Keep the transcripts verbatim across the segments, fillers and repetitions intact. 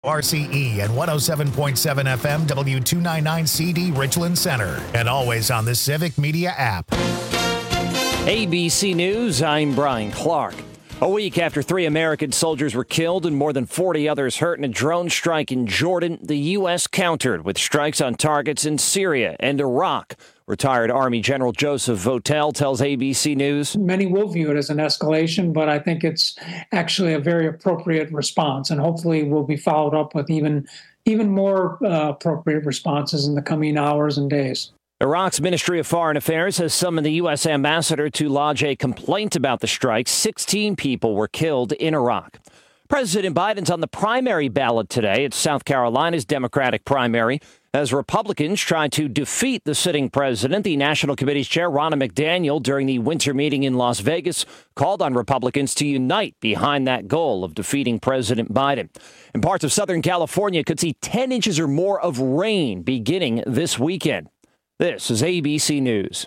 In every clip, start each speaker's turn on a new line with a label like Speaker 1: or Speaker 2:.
Speaker 1: R C E and one oh seven point seven F M W two ninety-nine C D Richland Center, and always on the Civic Media app.
Speaker 2: A B C News, I'm Brian Clark. A week after three American soldiers were killed and more than forty others hurt in a drone strike in Jordan, the U S countered with strikes on targets in Syria and Iraq. Retired Army General Joseph Votel tells A B C News.
Speaker 3: Many will view it as an escalation, but I think it's actually a very appropriate response, and hopefully will be followed up with even, even more uh, appropriate responses in the coming hours and days.
Speaker 2: Iraq's Ministry of Foreign Affairs has summoned the U S ambassador to lodge a complaint about the strike. sixteen people were killed in Iraq. President Biden's on the primary ballot today. It's South Carolina's Democratic primary. As Republicans try to defeat the sitting president, the National Committee's chair, Ronna McDaniel, during the winter meeting in Las Vegas, called on Republicans to unite behind that goal of defeating President Biden. And parts of Southern California could see ten inches or more of rain beginning this weekend. This is A B C News.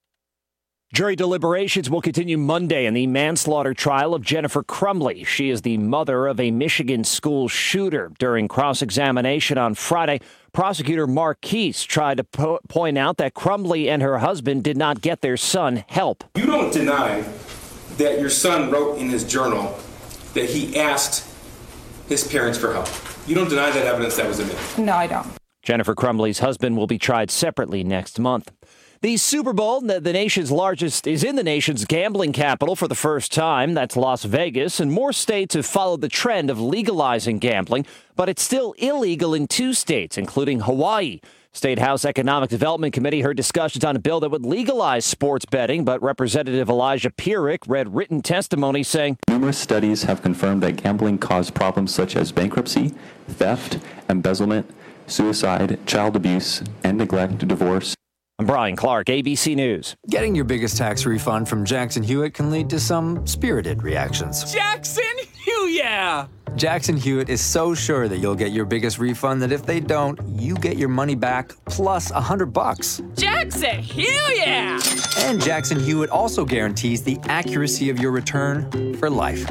Speaker 2: Jury deliberations will continue Monday in the manslaughter trial of Jennifer Crumbley. She is the mother of a Michigan school shooter. During cross-examination on Friday, prosecutor Mark Keese tried to po- point out that Crumbley and her husband did not get their son help.
Speaker 4: You don't deny that your son wrote in his journal that he asked his parents for help. You don't deny that evidence that was admitted?
Speaker 5: No, I don't.
Speaker 2: Jennifer Crumbley's husband will be tried separately next month. The Super Bowl, the, the nation's largest, is in the nation's gambling capital for the first time. That's Las Vegas, and more states have followed the trend of legalizing gambling, but it's still illegal in two states, including Hawaii. State House Economic Development Committee heard discussions on a bill that would legalize sports betting, but Representative Elijah Pierick read written testimony saying,
Speaker 6: numerous studies have confirmed that gambling caused problems such as bankruptcy, theft, embezzlement, suicide, child abuse, and neglect, divorce.
Speaker 2: I'm Brian Clark, A B C News.
Speaker 7: Getting your biggest tax refund from Jackson Hewitt can lead to some spirited reactions.
Speaker 8: Jackson Hewitt, yeah!
Speaker 7: Jackson Hewitt is so sure that you'll get your biggest refund that if they don't, you get your money back plus a hundred bucks.
Speaker 8: Jackson Hewitt, yeah!
Speaker 7: And Jackson Hewitt also guarantees the accuracy of your return for life.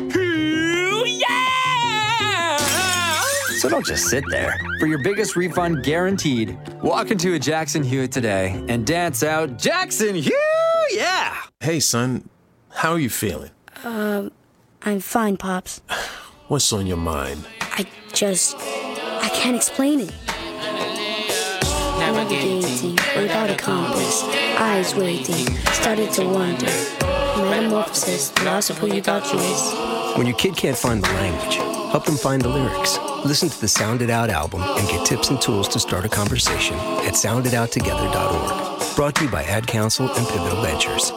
Speaker 7: So don't just sit there. For your biggest refund guaranteed, walk into a Jackson Hewitt today and dance out Jackson Hewitt, yeah!
Speaker 9: Hey, son, how are you feeling?
Speaker 10: Um, I'm fine, Pops.
Speaker 9: What's on your mind?
Speaker 10: I just, I can't explain it. Navigating without a compass, eyes waiting, started to wonder. Metamorphosis, loss of who you thought you was.
Speaker 11: When your kid can't find the language, help them find the lyrics. Listen to the Sound It Out album and get tips and tools to start a conversation at sound it out together dot org. Brought to you by Ad Council and Pivotal Ventures.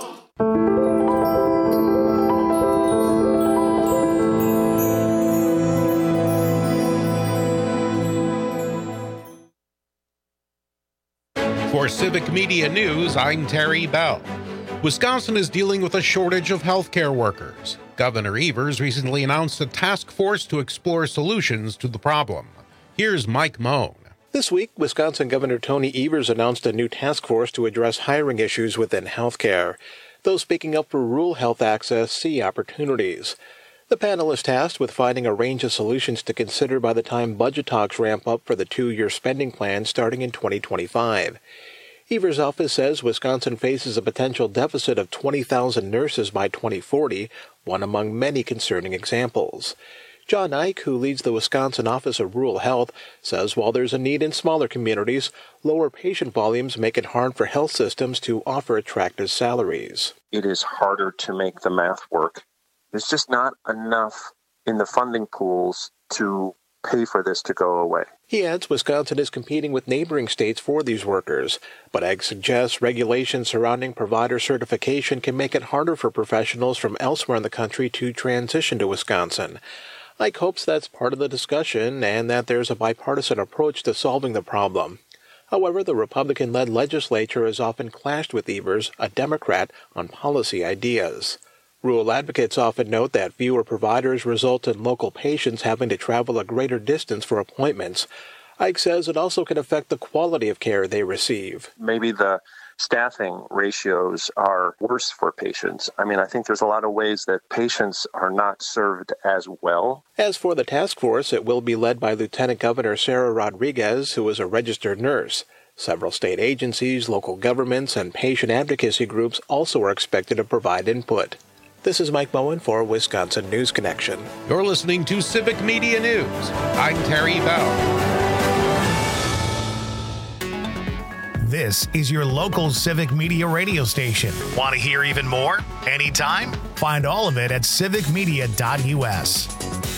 Speaker 12: For Civic Media News, I'm Terry Bell. Wisconsin is dealing with a shortage of healthcare workers. Governor Evers recently announced a task force to explore solutions to the problem. Here's Mike Moan.
Speaker 13: This week, Wisconsin Governor Tony Evers announced a new task force to address hiring issues within healthcare. Those speaking up for rural health access see opportunities. The panel is tasked with finding a range of solutions to consider by the time budget talks ramp up for the two-year spending plan starting in twenty twenty-five. Evers' office says Wisconsin faces a potential deficit of twenty thousand nurses by twenty forty, one among many concerning examples. John Ike, who leads the Wisconsin Office of Rural Health, says while there's a need in smaller communities, lower patient volumes make it hard for health systems to offer attractive salaries.
Speaker 14: It is harder to make the math work. There's just not enough in the funding pools to pay for this to go away.
Speaker 13: He adds Wisconsin is competing with neighboring states for these workers, but Ike suggests regulations surrounding provider certification can make it harder for professionals from elsewhere in the country to transition to Wisconsin. Ike hopes that's part of the discussion and that there's a bipartisan approach to solving the problem. However, the Republican-led legislature has often clashed with Evers, a Democrat, on policy ideas. Rural advocates often note that fewer providers result in local patients having to travel a greater distance for appointments. Ike says it also can affect the quality of care they receive.
Speaker 14: Maybe the staffing ratios are worse for patients. I mean, I think there's a lot of ways that patients are not served as well.
Speaker 13: As for the task force, it will be led by Lieutenant Governor Sarah Rodriguez, who is a registered nurse. Several state agencies, local governments, and patient advocacy groups also are expected to provide input. This is Mike Bowen for Wisconsin News Connection.
Speaker 12: You're listening to Civic Media News. I'm Terry Bell.
Speaker 1: This is your local Civic Media radio station. Want to hear even more? Anytime? Find all of it at civic media dot u s.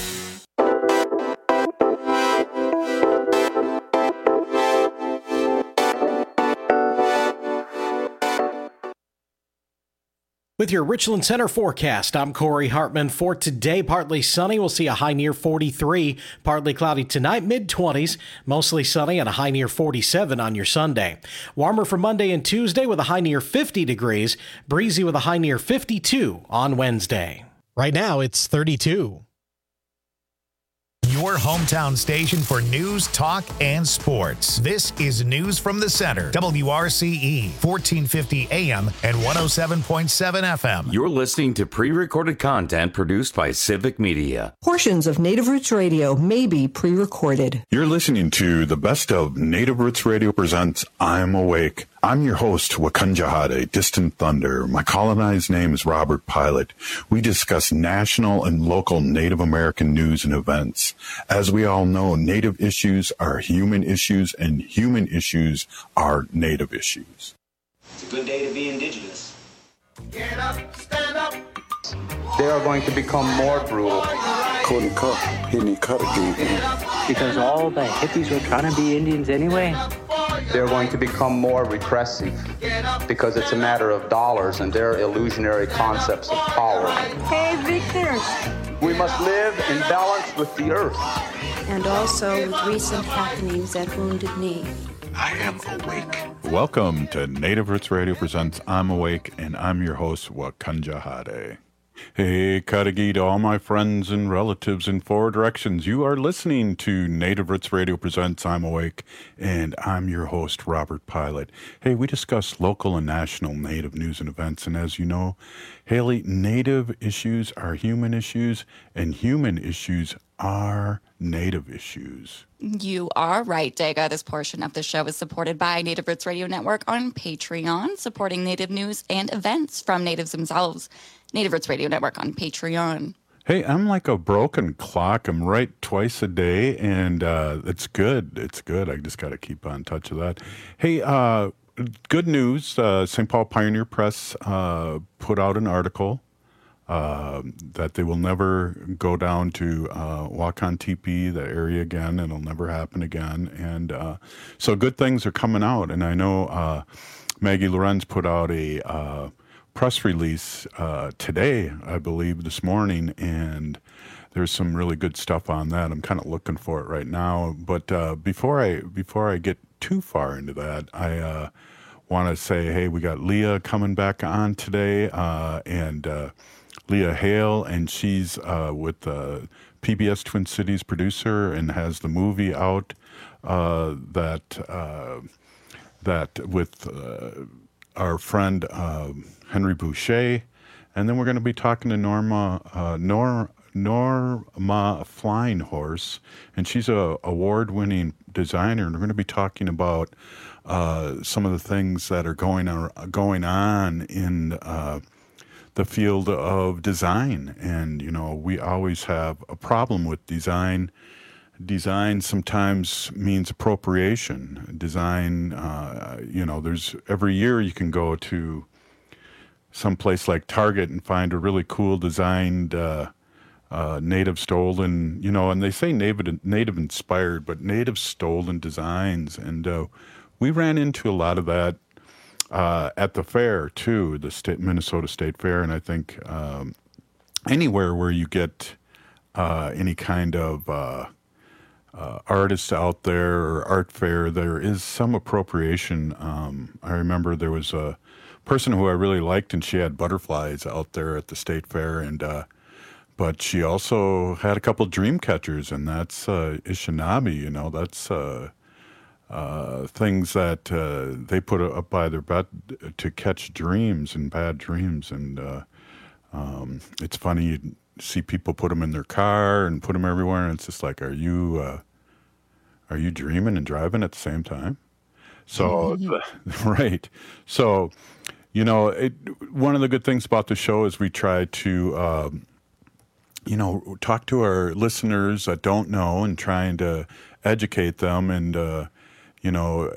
Speaker 5: With your Richland Center forecast, I'm Corey Hartman. For today, partly sunny. We'll see a high near forty-three. Partly cloudy tonight, mid-twenties. Mostly sunny and a high near forty-seven on your Sunday. Warmer for Monday and Tuesday with a high near fifty degrees. Breezy with a high near fifty-two on Wednesday.
Speaker 15: Right now, it's thirty-two.
Speaker 1: Your hometown station for news, talk, and sports. This is News from the Center. W R C E, fourteen fifty A M and one oh seven point seven F M.
Speaker 16: You're listening to pre-recorded content produced by Civic Media.
Speaker 17: Portions of Native Roots Radio may be pre-recorded.
Speaker 18: You're listening to the best of Native Roots Radio presents I'm Awake. I'm your host, Wakunjahade, Distant Thunder. My colonized name is Robert Pilot. We discuss national and local Native American news and events. As we all know, Native issues are human issues, and human issues are Native issues.
Speaker 19: It's a good day to be Indigenous.
Speaker 20: Get up, stand up.
Speaker 21: They are going to become more brutal.
Speaker 22: Because all the hippies were trying to be Indians anyway.
Speaker 21: They're going to become more repressive because it's a matter of dollars and their illusionary concepts of power.
Speaker 23: Hey, Victor.
Speaker 21: We must live in balance with the earth.
Speaker 10: And also with recent happenings at Wounded Knee.
Speaker 18: I am awake. Welcome to Native Roots Radio presents I'm Awake, and I'm your host, Wakunjahade. Hey, Kadagi to all my friends and relatives in four directions. You are listening to Native Roots Radio presents I'm Awake, and I'm your host, Robert Pilot. Hey, we discuss local and national Native news and events, and as you know, Haley, Native issues are human issues, and human issues are Native issues.
Speaker 24: You are right, Dega. This portion of the show is supported by Native Roots Radio Network on Patreon, supporting Native news and events from Natives themselves. Native Roots Radio Network on Patreon.
Speaker 18: Hey, I'm like a broken clock. I'm right twice a day, and uh, it's good. It's good. I just got to keep on touch of that. Hey, uh, good news. Uh, Saint Paul Pioneer Press uh, put out an article uh, that they will never go down to uh, Wakan Teepee, the area again. It'll never happen again. And uh, so good things are coming out. And I know uh, Maggie Lorenz put out a uh, press release uh, today, I believe, this morning, and there's some really good stuff on that. I'm kind of looking for it right now. But uh, before I before I get too far into that, I uh, want to say, hey, we got Leah coming back on today, uh, and uh, Leah Hale, and she's uh, with uh, P B S Twin Cities producer and has the movie out uh, that uh, that with uh, our friend uh, Henry Boucher, and then we're going to be talking to Norma uh, Nor, Norma Flying Horse, and she's a award-winning designer, and we're going to be talking about uh, some of the things that are going on, going on in uh, the field of design. And you know, we always have a problem with design. Design sometimes means appropriation. Design, uh, you know, there's every year you can go to some place like Target and find a really cool designed uh, uh, native stolen, you know, and they say native native inspired, but native stolen designs. And uh, we ran into a lot of that uh, at the fair too, the state, Minnesota State Fair, and I think um, anywhere where you get uh, any kind of uh, uh, artists out there or art fair, there is some appropriation. Um, I remember there was a person who I really liked, and she had butterflies out there at the state fair, and uh, but she also had a couple dream catchers, and that's uh, Anishinaabe. You know, that's uh, uh, things that uh, they put up by their bed to catch dreams and bad dreams. And uh, um, it's funny, you see people put them in their car and put them everywhere, and it's just like, are you uh, are you dreaming and driving at the same time? So, right. So, you know, it, one of the good things about the show is we try to, um, you know, talk to our listeners that don't know and trying to educate them. And, uh, you know,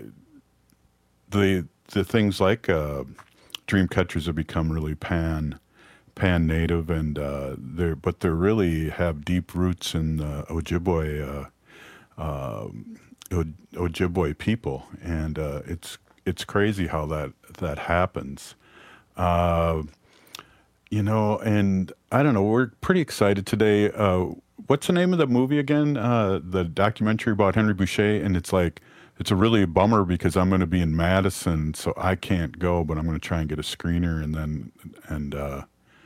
Speaker 18: the the things like uh, dream catchers have become really pan pan native, and uh, they're but they really have deep roots in the Ojibwe. Uh, uh, Ojibwe people, and uh, it's it's crazy how that that happens, uh, you know. And I don't know. We're pretty excited today. Uh, what's the name of the movie again? Uh, the documentary about Henry Boucher, and it's like it's a really a bummer because I'm going to be in Madison, so I can't go, but I'm going to try and get a screener and then and uh,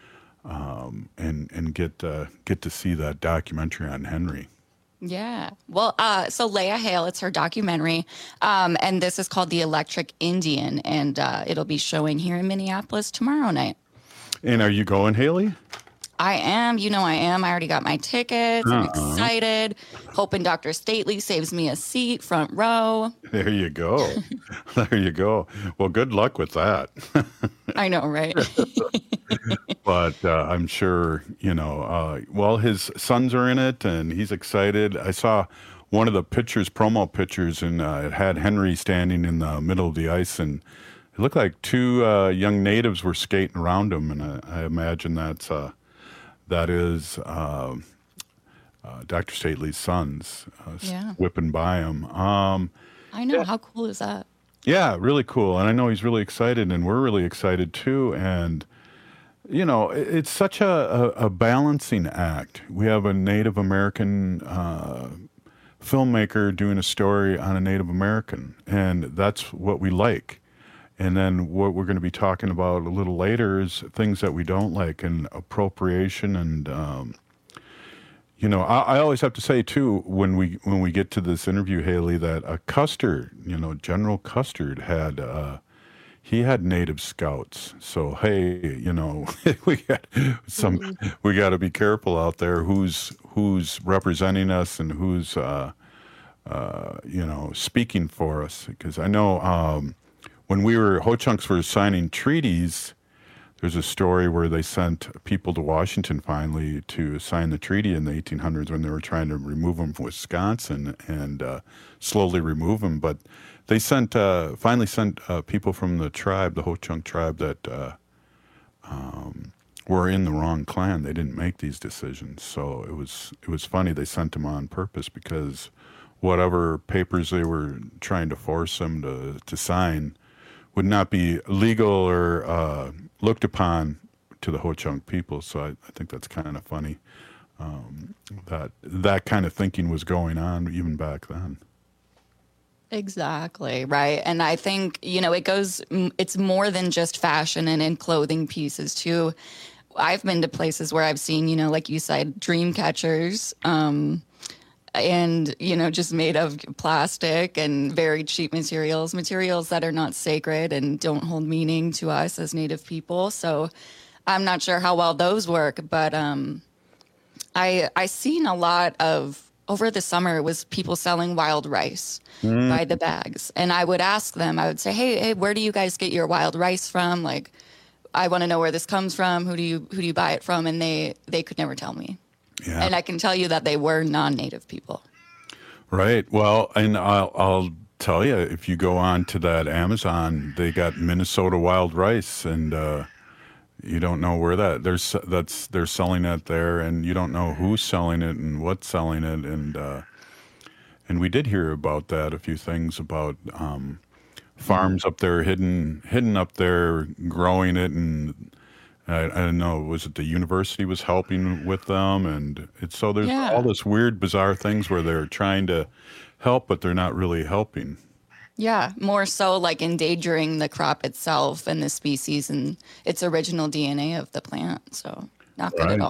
Speaker 18: um, and and get uh, get to see that documentary on Henry.
Speaker 24: Yeah. Well, uh, so Leah Hale, it's her documentary, um, and this is called The Electric Indian, and uh, it'll be showing here in Minneapolis tomorrow night.
Speaker 18: And are you going, Haley?
Speaker 24: I am. You know I am. I already got my tickets. I'm
Speaker 18: Uh-uh.
Speaker 24: excited. Hoping Doctor Stately saves me a seat, front row.
Speaker 18: There you go. There you go. Well, good luck with that.
Speaker 24: I know, right?
Speaker 18: But uh, I'm sure, you know, uh, well, his sons are in it, and he's excited. I saw one of the pictures, promo pictures, and uh, it had Henry standing in the middle of the ice, and it looked like two uh, young natives were skating around him, and I, I imagine that's uh, that is uh, uh, Doctor Stately's sons uh,
Speaker 24: Yeah.
Speaker 18: whipping by him. Um,
Speaker 24: I know. How cool is that?
Speaker 18: Yeah, really cool. And I know he's really excited, and we're really excited too. And, you know, it- it's such a, a, a balancing act. We have a Native American uh, filmmaker doing a story on a Native American, and that's what we like. And then what we're going to be talking about a little later is things that we don't like, and appropriation. And, um, you know, I, I always have to say, too, when we when we get to this interview, Haley, that uh, Custer, you know, General Custer had, uh, he had Native scouts. So, hey, you know, we got some, we got to be careful out there who's, who's representing us and who's, uh, uh, you know, speaking for us. Because I know, um, when we were, Ho-Chunks were signing treaties, there's a story where they sent people to Washington finally to sign the treaty in the eighteen hundreds when they were trying to remove them from Wisconsin and uh, slowly remove them. But they sent, uh, finally sent uh, people from the tribe, the Ho-Chunk tribe, that uh, um, were in the wrong clan. They didn't make these decisions. So it was, it was funny. They sent them on purpose because whatever papers they were trying to force them to, to sign would not be legal or uh, looked upon to the Ho-Chunk people. So I, I think that's kind of funny um, that that kind of thinking was going on even back then.
Speaker 24: Exactly, right. And I think, you know, it goes, m- it's more than just fashion and in clothing pieces, too. I've been to places where I've seen, you know, like you said, dream catchers, um, and, you know, just made of plastic and very cheap materials, materials that are not sacred and don't hold meaning to us as Native people. So I'm not sure how well those work, but um, I I seen a lot of, over the summer, it was people selling wild rice
Speaker 3: Mm.
Speaker 24: by the bags. And I would ask them, I would say, hey, hey, where do you guys get your wild rice from? Like, I want to know where this comes from. Who do you who do you buy it from? And they they could never tell me.
Speaker 18: Yeah.
Speaker 24: And I can tell you that they were non-Native people.
Speaker 18: Right. Well, and I'll, I'll tell you, if you go on to that Amazon, they got Minnesota wild rice, and uh, you don't know where that they're s- that's they're selling it there, and you don't know who's selling it and what's selling it, and uh, and we did hear about that, a few things about um, farms up there hidden hidden up there growing it, and I, I don't know, was it the university was helping with them? And it's so there's
Speaker 24: Yeah.
Speaker 18: all this weird, bizarre things where they're trying to help, but they're not really helping.
Speaker 24: Yeah, more so like endangering the crop itself and the species and its original D N A of the plant. So not good
Speaker 18: Right.
Speaker 24: at all.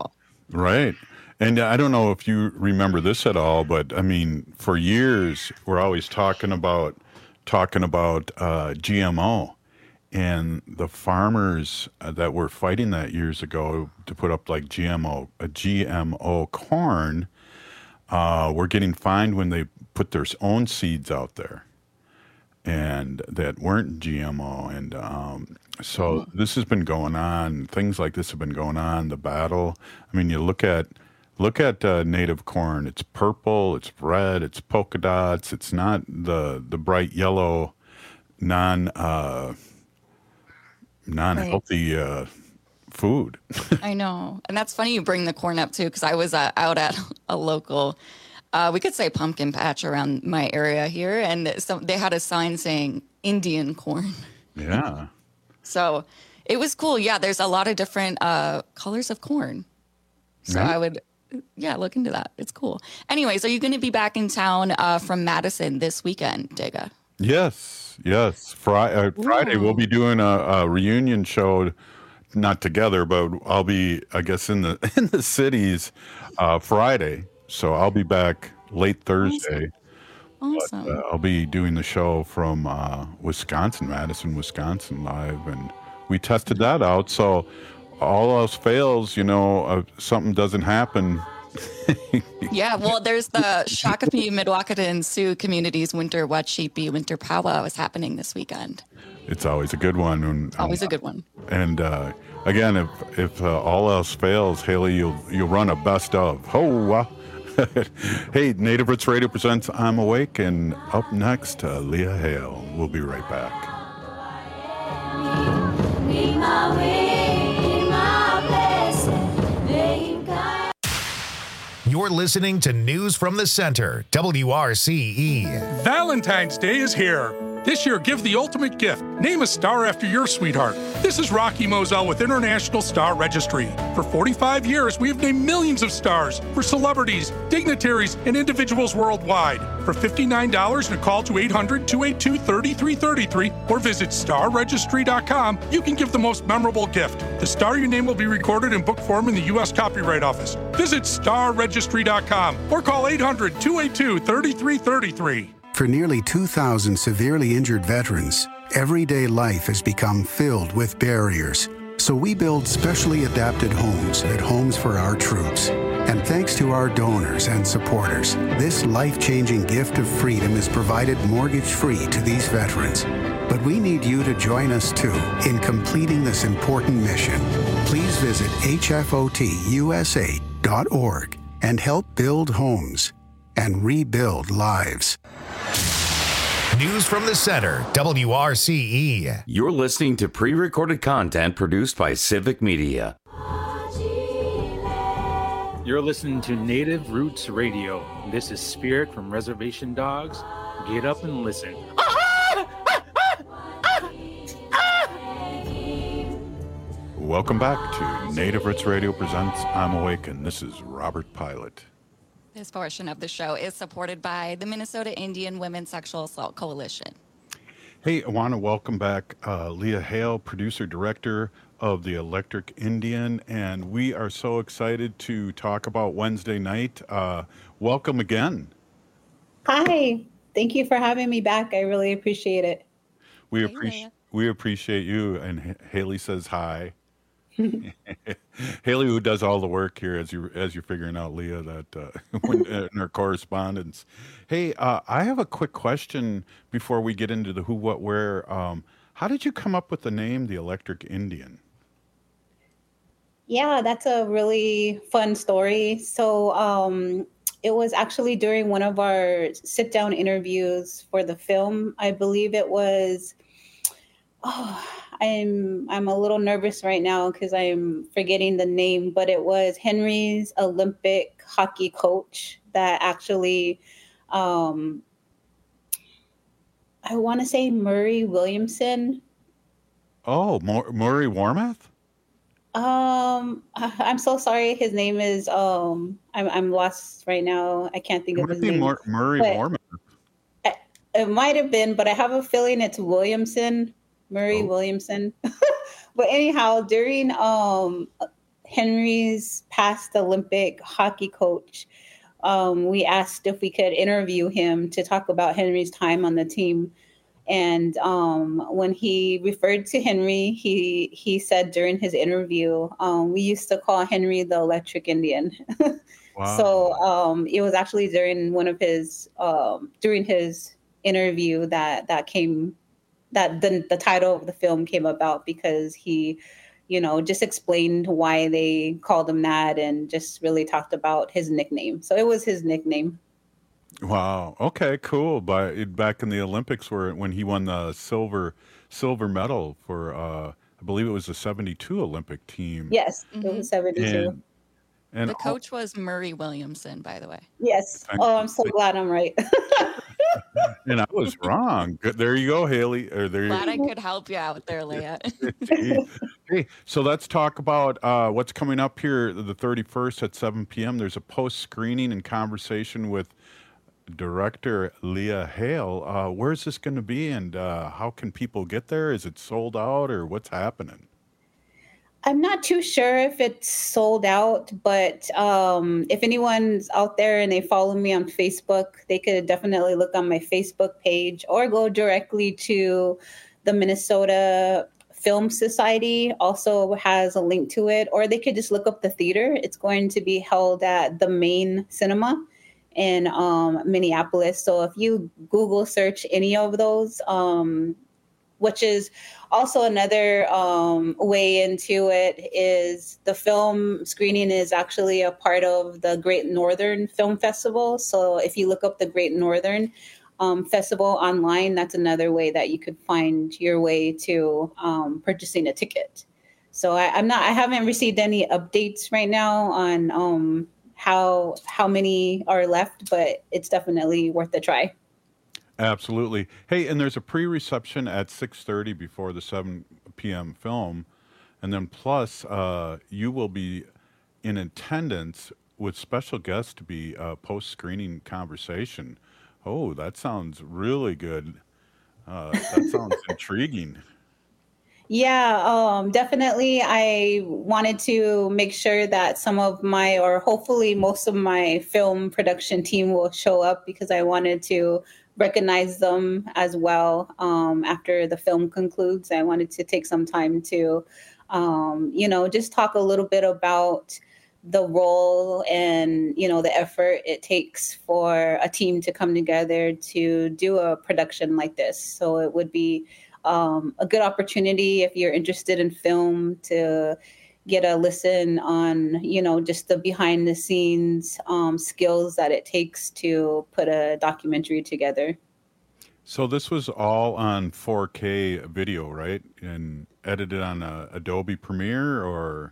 Speaker 18: Right. And I don't know if you remember this at all, but I mean, for years, we're always talking about talking about uh, G M O. And the farmers that were fighting that years ago to put up like G M O, a G M O corn, uh, were getting fined when they put their own seeds out there, and that weren't G M O. And um, so this has been going on. Things like this have been going on. The battle. I mean, you look at look at uh, native corn. It's purple. It's red. It's polka dots. It's not the the bright yellow, non. Uh, non-healthy right. uh, food.
Speaker 24: I know. And that's funny you bring the corn up, too, because I was uh, out at a local, uh, we could say pumpkin patch around my area here, and so they had a sign saying Indian corn.
Speaker 18: Yeah.
Speaker 24: So it was cool. Yeah, there's a lot of different uh, colors of corn. So yeah. I would, yeah, look into that. It's cool. Anyways, are you going to be back in town uh, from Madison this weekend, Digga?
Speaker 18: Yes, yes. Friday, uh, Friday we'll be doing a, a reunion show, not together, but I'll be, I guess, in the in the cities uh, Friday. So I'll be back late Thursday.
Speaker 24: Awesome.
Speaker 18: But, uh, I'll be doing the show from uh, Wisconsin, Madison, Wisconsin, live, and we tested that out. So all else fails, you know, uh, something doesn't happen.
Speaker 24: Yeah, well, there's the Shakopee, Mdewakanton, and Sioux communities winter Wachipi winter powwow is happening this weekend.
Speaker 18: It's always a good one. And,
Speaker 24: always a good one.
Speaker 18: And uh, again, if if uh, all else fails, Haley, you'll you'll run a best of. Ho! Uh, hey, Native Roots Radio presents I'm Awake, and up next, uh, Leah Hale. We'll be right back.
Speaker 1: You're listening to News from the Center, W R C E.
Speaker 3: Valentine's Day is here. This year, give the ultimate gift. Name a star after your sweetheart. This is Rocky Moselle with International Star Registry. For forty-five years, we have named millions of stars for celebrities, dignitaries, and individuals worldwide. For fifty-nine dollars and a call to eight hundred, two eight two, three three three three or visit star registry dot com, you can give the most memorable gift. The star your name will be recorded in book form in the U S Copyright Office. Visit star registry dot com or call eight hundred, two eight two, three three three three.
Speaker 4: For nearly two thousand severely injured veterans, everyday life has become filled with barriers. So we build specially adapted homes at Homes for Our Troops. And thanks to our donors and supporters, this life-changing gift of freedom is provided mortgage-free to these veterans. But we need you to join us, too, in completing this important mission. Please visit H F O T U S A dot org and help build homes and rebuild lives.
Speaker 1: News from the Center, W R C E.
Speaker 16: You're listening to pre-recorded content produced by Civic Media.
Speaker 6: You're listening to Native Roots Radio. This is Spirit from Reservation Dogs. Get up and listen.
Speaker 18: Welcome back to Native Roots Radio presents I'm Awake, and this is Robert Pilot.
Speaker 24: This portion of the show is supported by the Minnesota Indian Women's Sexual Assault Coalition.
Speaker 18: Hey, I want to welcome back uh, Leah Hale, producer director of the Electric Indian, and we are so excited to talk about Wednesday night. Uh, welcome again.
Speaker 23: Hi, thank you for having me back. I really appreciate it.
Speaker 18: We appreciate we appreciate you. And H- Haley says hi. Haley, who does all the work here, as you as you're figuring out, Leah, that uh, when, uh, in our correspondence. Hey, uh, I have a quick question before we get into the who, what, where. Um, how did you come up with the name, the Electric Indian?
Speaker 23: Yeah, that's a really fun story. So um, it was actually during one of our sit-down interviews for the film. I believe it was. Oh, I'm I'm a little nervous right now because I'm forgetting the name, but it was Henry's Olympic hockey coach that actually, um, I want to say Murray Williamson.
Speaker 18: Oh, Mur- Murray Warmath?
Speaker 23: Um, I'm so sorry. His name is um, I'm I'm lost right now. I can't think
Speaker 18: it
Speaker 23: of his
Speaker 18: be
Speaker 23: name.
Speaker 18: Mur- Murray
Speaker 23: but
Speaker 18: Warmath.
Speaker 23: I, it might have been, but I have a feeling it's Williamson. Murray oh. Williamson. But anyhow, during um Henry's past Olympic hockey coach. Um, we asked if we could interview him to talk about Henry's time on the team. And um, when he referred to Henry, he he said during his interview, um, we used to call Henry the Electric Indian. Wow. So um, it was actually during one of his um, during his interview that that came that the the title of the film came about, because he, you know, just explained why they called him that and just really talked about his nickname. So it was his nickname.
Speaker 18: Wow. Okay, cool. But back in the Olympics, where when he won the silver silver medal for, uh, I believe it was the seventy-two Olympic team.
Speaker 23: Yes, it was seventy-two.
Speaker 18: And, and
Speaker 24: the coach was Murray Williamson, by the way.
Speaker 23: Yes. Oh, I'm so glad I'm right.
Speaker 18: And I was wrong. Good. There you go, Haley. Or there
Speaker 24: Glad
Speaker 18: you
Speaker 24: I could help you out there, Leah.
Speaker 18: Hey, so let's talk about uh, what's coming up here the thirty-first at seven p.m. There's a post-screening and conversation with director Leah Hale. Uh, where's this going to be, and uh, how can people get there? Is it sold out, or what's happening?
Speaker 23: I'm not too sure if it's sold out, but um, if anyone's out there and they follow me on Facebook, they could definitely look on my Facebook page or go directly to the Minnesota Film Society, also has a link to it, or they could just look up the theater. It's going to be held at the Main Cinema in um, Minneapolis. So if you Google search any of those, um, which is also another um, way into it, is the film screening is actually a part of the Great Northern Film Festival. So if you look up the Great Northern um, Festival online, that's another way that you could find your way to um, purchasing a ticket. So I, I'm not, I haven't received any updates right now on um, how how many are left, but it's definitely worth a try.
Speaker 18: Absolutely. Hey, and there's a pre-reception at six thirty before the seven p.m. film, and then plus uh, you will be in attendance with special guests to be a post-screening conversation. Oh, that sounds really good. Uh, that sounds intriguing.
Speaker 23: Yeah, um, definitely. I wanted to make sure that some of my, or hopefully most of my film production team will show up, because I wanted to recognize them as well. Um, after the film concludes, I wanted to take some time to, um, you know, just talk a little bit about the role and, you know, the effort it takes for a team to come together to do a production like this. So it would be um, a good opportunity if you're interested in film to get a listen on, you know, just the behind the scenes um, skills that it takes to put a documentary together.
Speaker 18: So this was all on four K video, right? And edited on a Adobe Premiere, or?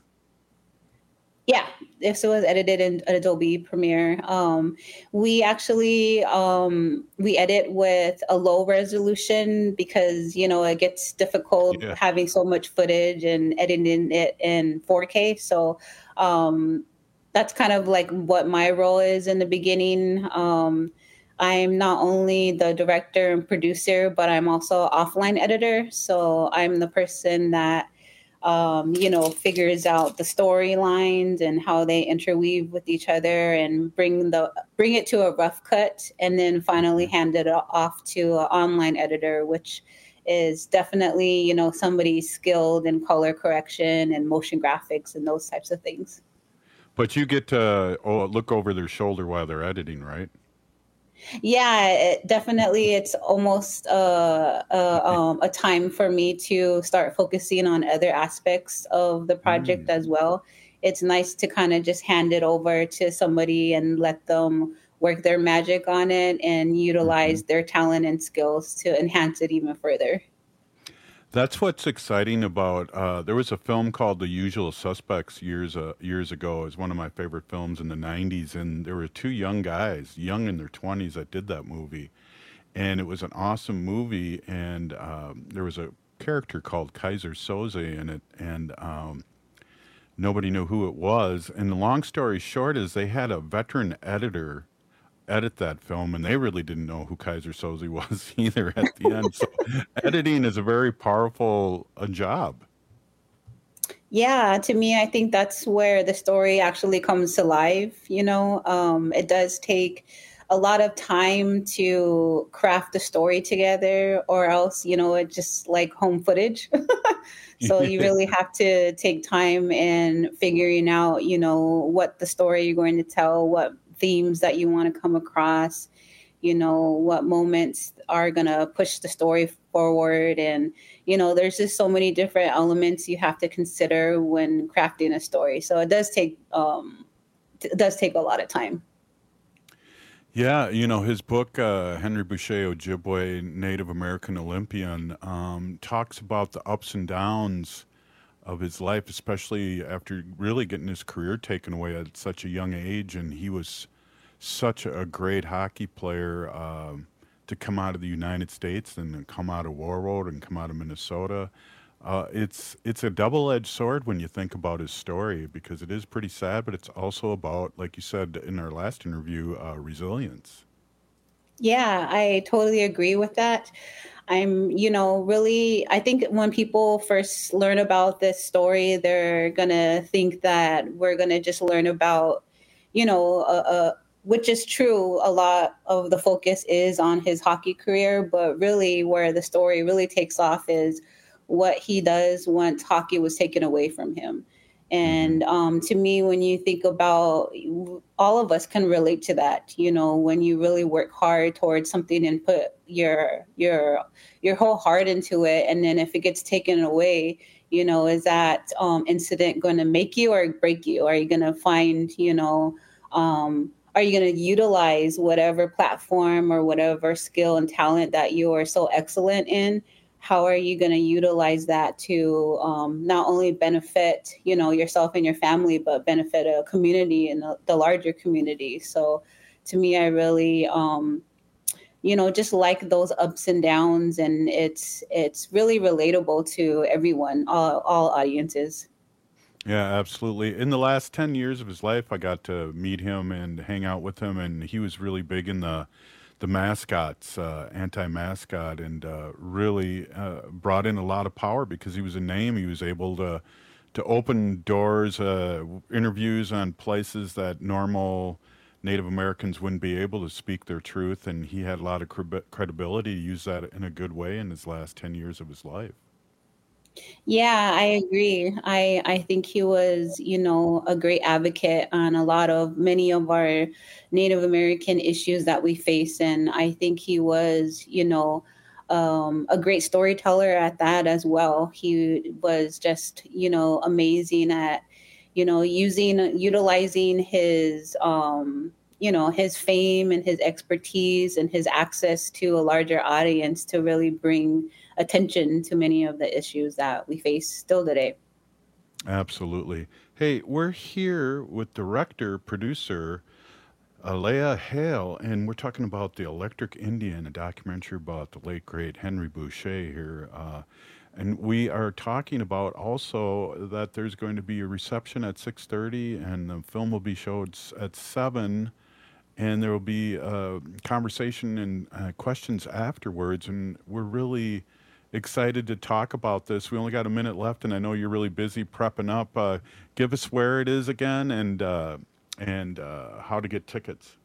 Speaker 23: Yeah, this was edited in Adobe Premiere. Um, we actually, um, we edit with a low resolution because, you know, it gets difficult yeah. having so much footage and editing it in four K. So um, that's kind of like what my role is in the beginning. Um, I'm not only the director and producer, but I'm also offline editor. So I'm the person that Um, you know, figures out the storylines and how they interweave with each other, and bring the bring it to a rough cut, and then finally hand it off to an online editor, which is definitely, you know, somebody skilled in color correction and motion graphics and those types of things.
Speaker 18: But you get to oh, look over their shoulder while they're editing, right?
Speaker 23: Yeah, it, definitely. It's almost uh, uh, um, a time for me to start focusing on other aspects of the project mm. as well. It's nice to kind of just hand it over to somebody and let them work their magic on it and utilize mm-hmm. their talent and skills to enhance it even further.
Speaker 18: That's what's exciting about, uh, there was a film called The Usual Suspects years uh, years ago. It was one of my favorite films in the nineties, and there were two young guys, young in their twenties, that did that movie. And it was an awesome movie, and um, there was a character called Kaiser Soze in it, and um, nobody knew who it was. And the long story short is they had a veteran editor edit that film, and they really didn't know who Kaiser Soze was either at the end. So editing is a very powerful uh, job.
Speaker 23: Yeah, to me, I think that's where the story actually comes to life. You know, um, it does take a lot of time to craft the story together, or else, you know, it's just like home footage. So you really have to take time in figuring out, you know, what the story you're going to tell, what themes that you want to come across, you know, what moments are going to push the story forward. And, you know, there's just so many different elements you have to consider when crafting a story. So it does take, um, it does take a lot of time.
Speaker 18: Yeah, you know, his book, uh, Henry Boucher, Ojibwe, Native American Olympian, um, talks about the ups and downs of his life, especially after really getting his career taken away at such a young age. And he was such a great hockey player um, to come out of the United States and come out of Warroad and come out of Minnesota. Uh, it's it's a double-edged sword when you think about his story, because it is pretty sad, but it's also about, like you said in our last interview, uh, resilience.
Speaker 23: Yeah, I totally agree with that. I'm, you know, really, I think when people first learn about this story, they're going to think that we're going to just learn about, you know, a, a which is true. A lot of the focus is on his hockey career, but really where the story really takes off is what he does once hockey was taken away from him. And um, to me, when you think about, all of us can relate to that, you know, when you really work hard towards something and put your your your whole heart into it, and then if it gets taken away, you know, is that um, incident going to make you or break you? Are you going to find, you know, um, are you going to utilize whatever platform or whatever skill and talent that you are so excellent in? How are you going to utilize that to um, not only benefit, you know, yourself and your family, but benefit a community and the, the larger community? So to me, I really, um, you know, just like those ups and downs, and it's it's really relatable to everyone, all, all audiences.
Speaker 18: Yeah, absolutely. In the last ten years of his life, I got to meet him and hang out with him, and he was really big in the the mascots, uh, anti-mascot, and uh, really uh, brought in a lot of power because he was a name. He was able to to open doors, uh, interviews on places that normal Native Americans wouldn't be able to speak their truth, and he had a lot of cre- credibility to use that in a good way in his last ten years of his life.
Speaker 23: Yeah, I agree. I, I think he was, you know, a great advocate on a lot of many of our Native American issues that we face. And I think he was, you know, um, a great storyteller at that as well. He was just, you know, amazing at, you know, using, utilizing his, um, you know, his fame and his expertise and his access to a larger audience to really bring attention to many of the issues that we face still today.
Speaker 18: Absolutely. Hey, we're here with director, producer, Alea Hale, and we're talking about The Electric Indian, a documentary about the late, great Henry Boucher here. Uh, and we are talking about also that there's going to be a reception at six thirty, and the film will be showed at seven, and there will be a conversation and uh, questions afterwards, and we're really excited to talk about this. We only got a minute left, and I know you're really busy prepping up. Uh, give us where it is again, and uh, and uh, how to get tickets.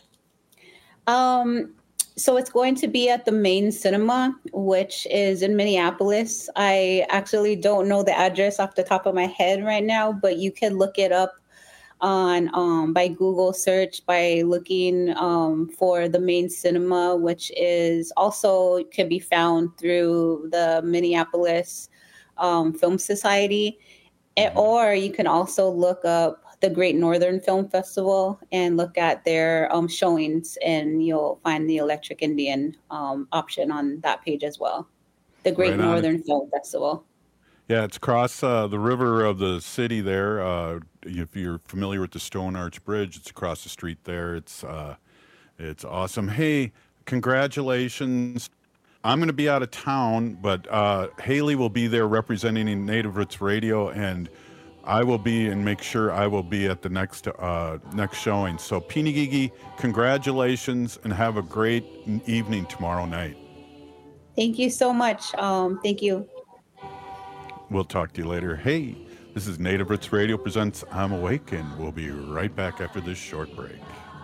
Speaker 23: Um, so it's going to be at the Main Cinema, which is in Minneapolis. I actually don't know the address off the top of my head right now, but you can look it up on um, by Google search by looking um, for the Main Cinema, which is also can be found through the Minneapolis um, Film Society, and, or you can also look up the Great Northern Film Festival and look at their um, showings, and you'll find the Electric Indian um, option on that page as well. The Great
Speaker 18: Right
Speaker 23: Northern Film Festival.
Speaker 18: Yeah, it's across uh, the river of the city there. Uh, if you're familiar with the Stone Arch Bridge, it's across the street there. It's uh, it's awesome. Hey, congratulations. I'm going to be out of town, but uh, Haley will be there representing Native Roots Radio, and I will be and make sure I will be at the next uh, next showing. So, Pinigigi, congratulations, and have a great evening tomorrow night.
Speaker 23: Thank you so much. Um, thank you.
Speaker 18: We'll talk to you later. Hey, This is Native Roots Radio presents I'm Awake, and we'll be right back after this short break.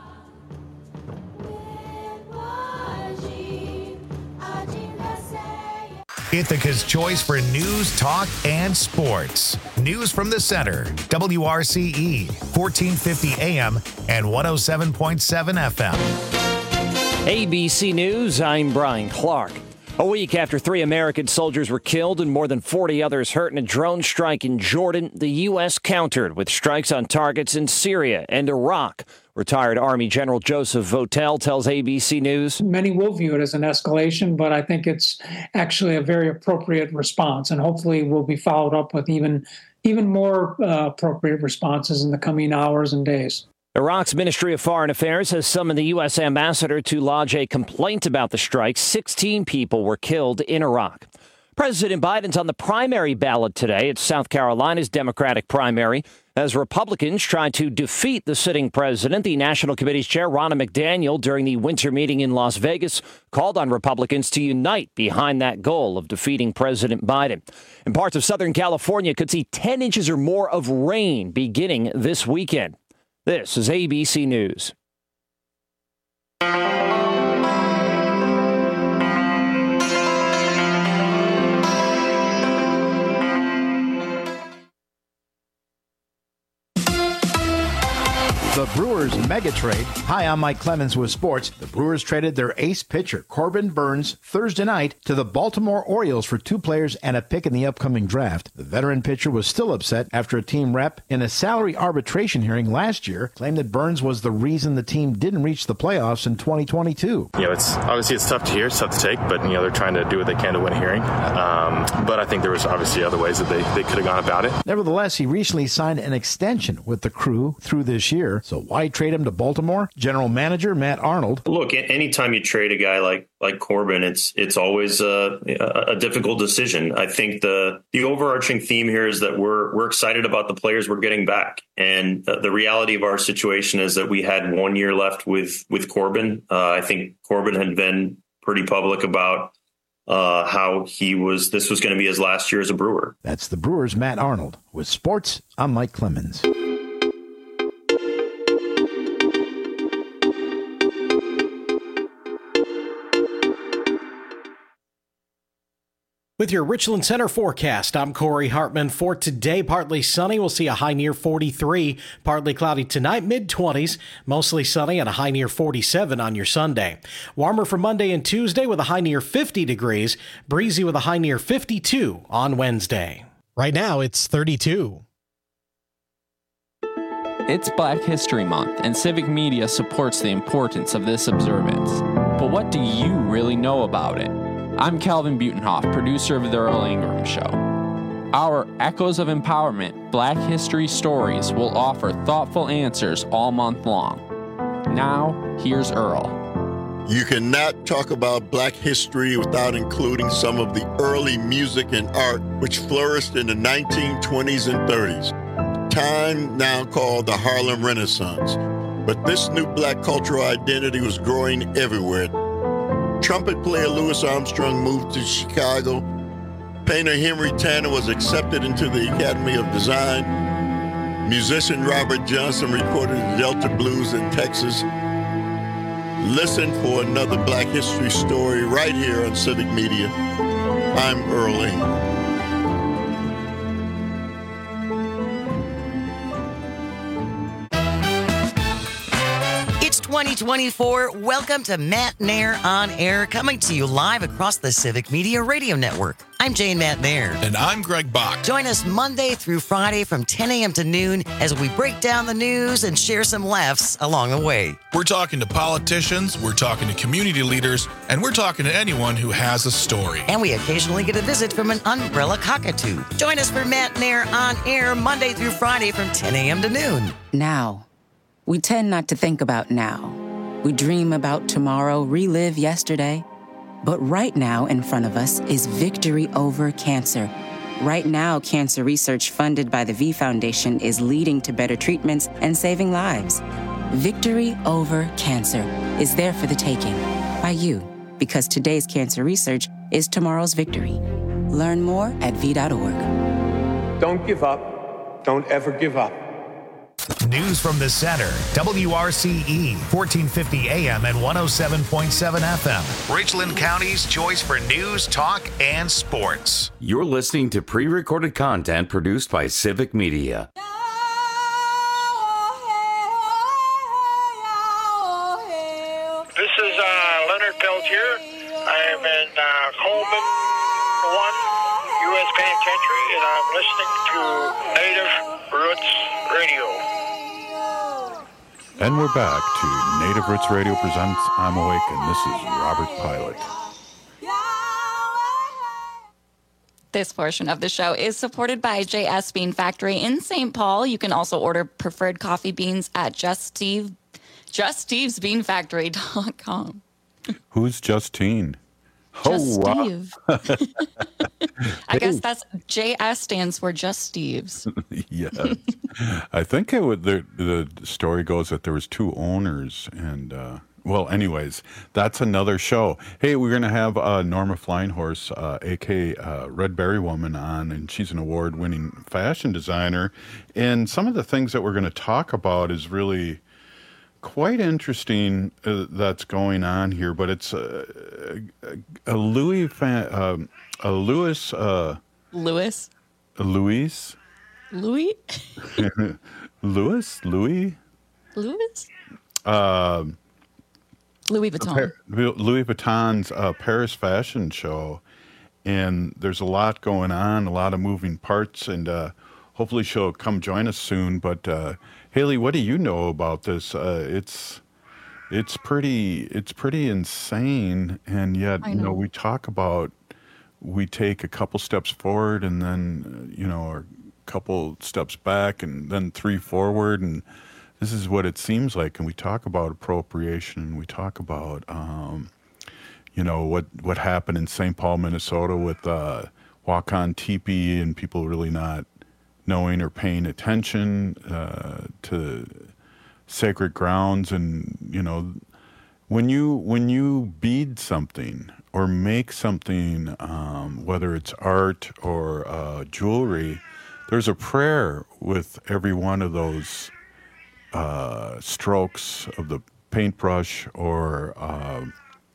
Speaker 1: Ithaca's choice for news, talk, and sports. News from the center. W R C E, fourteen fifty A M and one oh seven point seven F M.
Speaker 2: A B C News, I'm Brian Clark. A week after three American soldiers were killed and more than forty others hurt in a drone strike in Jordan, the U S countered with strikes on targets in Syria and Iraq. Retired Army General Joseph Votel tells A B C News.
Speaker 7: Many will view it as an escalation, but I think it's actually a very appropriate response, and hopefully will be followed up with even, even more uh, appropriate responses in the coming hours and days.
Speaker 2: Iraq's Ministry of Foreign Affairs has summoned the U S ambassador to lodge a complaint about the strike. sixteen people were killed in Iraq. President Biden's on the primary ballot today. It's South Carolina's Democratic primary. As Republicans try to defeat the sitting president, the National Committee's chair, Ronna McDaniel, during the winter meeting in Las Vegas, called on Republicans to unite behind that goal of defeating President Biden. And parts of Southern California could see ten inches or more of rain beginning this weekend. This is A B C News.
Speaker 8: The Brewers mega trade. Hi, I'm Mike Clemens with sports. The Brewers traded their ace pitcher, Corbin Burnes, Thursday night to the Baltimore Orioles for two players and a pick in the upcoming draft. The veteran pitcher was still upset after a team rep in a salary arbitration hearing last year claimed that Burnes was the reason the team didn't reach the playoffs in twenty twenty-two.
Speaker 9: You know, it's obviously it's tough to hear, it's tough to take, but you know they're trying to do what they can to win a hearing. Um, but I think there was obviously other ways that they, they could have gone about it.
Speaker 8: Nevertheless, he recently signed an extension with the Crew through this year. So why trade him to Baltimore? General Manager Matt Arnold.
Speaker 25: Look, anytime you trade a guy like like Corbin, it's it's always a, a difficult decision. I think the the overarching theme here is that we're we're excited about the players we're getting back, and the, the reality of our situation is that we had one year left with with Corbin. Uh, I think Corbin had been pretty public about uh, how he was. This was going to be his last year as a Brewer.
Speaker 8: That's the Brewers' Matt Arnold. With sports, I'm Mike Clemens.
Speaker 5: With your Richland Center forecast, I'm Corey Hartman. For today, partly sunny. We'll see a high near forty-three. Partly cloudy tonight, mid-twenties. Mostly sunny and a high near forty-seven on your Sunday. Warmer for Monday and Tuesday with a high near fifty degrees. Breezy with a high near fifty-two on Wednesday.
Speaker 15: Right now, it's thirty-two.
Speaker 26: It's Black History Month, and Civic Media supports the importance of this observance. But what do you really know about it? I'm Calvin Butenhoff, producer of The Earl Ingram Show. Our Echoes of Empowerment Black History Stories will offer thoughtful answers all month long. Now, here's Earl.
Speaker 27: You cannot talk about Black history without including some of the early music and art which flourished in the nineteen twenties and thirties, time now called the Harlem Renaissance. But this new Black cultural identity was growing everywhere. Trumpet player Louis Armstrong moved to Chicago. Painter Henry Tanner was accepted into the Academy of Design. Musician Robert Johnson recorded the Delta Blues in Texas. Listen for another Black history story right here on Civic Media. I'm Earl Ingram.
Speaker 28: twenty twenty-four. Welcome to Matt Nair On Air, coming to you live across the Civic Media Radio Network. I'm Jane Matt Nair.
Speaker 29: And I'm Greg Bach.
Speaker 28: Join us Monday through Friday from ten a.m. to noon as we break down the news and share some laughs along the way.
Speaker 29: We're talking to politicians, we're talking to community leaders, and we're talking to anyone who has a story.
Speaker 28: And we occasionally get a visit from an umbrella cockatoo. Join us for Matt Nair On Air Monday through Friday from ten a.m. to noon.
Speaker 30: Now. We tend not to think about now. We dream about tomorrow, relive yesterday. But right now in front of us is victory over cancer. Right now, cancer research funded by the V Foundation is leading to better treatments and saving lives. Victory over cancer is there for the taking by you, because today's cancer research is tomorrow's victory. Learn more at V dot org.
Speaker 31: Don't give up.
Speaker 10: Don't ever give up.
Speaker 1: News from the center. W R C E, fourteen fifty A M and one oh seven point seven F M. Richland County's choice for news, talk, and sports.
Speaker 16: You're listening to pre-recorded content produced by Civic Media.
Speaker 11: This is uh, Leonard Peltier. I am in uh, Coleman one U S Penitentiary, and I'm listening to Native Roots Radio.
Speaker 18: And we're back to Native Roots Radio presents I'm Awake, and this is Robert Pilot.
Speaker 24: This portion of the show is supported by J S Bean Factory in Saint Paul. You can also order preferred coffee beans at Just Steve, just steve's bean factory dot com.
Speaker 18: Who's Justine?
Speaker 24: Just
Speaker 18: oh,
Speaker 24: Steve. Wow. I guess that's J S stands for Just Steve's.
Speaker 18: Yes. I think it would, the, the story goes that there was two owners and, uh, well, anyways, that's another show. Hey, we're going to have uh, Norma Flying Horse, uh, a k a. Uh, Red Berry Woman on, and she's an award-winning fashion designer. And some of the things that we're going to talk about is really quite interesting uh, that's going on here, but it's uh, a, a Louis fan, uh, a Louis uh,
Speaker 24: Louis
Speaker 18: Louis
Speaker 24: Louis
Speaker 18: Louis Louis
Speaker 24: Louis
Speaker 18: uh,
Speaker 24: Louis Vuitton
Speaker 18: Louis Vuitton's uh, Paris fashion show, and there's a lot going on, a lot of moving parts, and uh, hopefully she'll come join us soon. But uh, Haley, what do you know about this? Uh, it's it's pretty it's pretty insane, and yet you know we talk about we take a couple steps forward and then uh, you know or a couple steps back and then three forward, and this is what it seems like. And we talk about appropriation, and we talk about um, you know what what happened in Saint Paul, Minnesota, with uh, Walk On Teepee, and people really not knowing or paying attention uh, to sacred grounds. And you know, when you when you bead something or make something, um, whether it's art or uh, jewelry, there's a prayer with every one of those uh, strokes of the paintbrush or uh,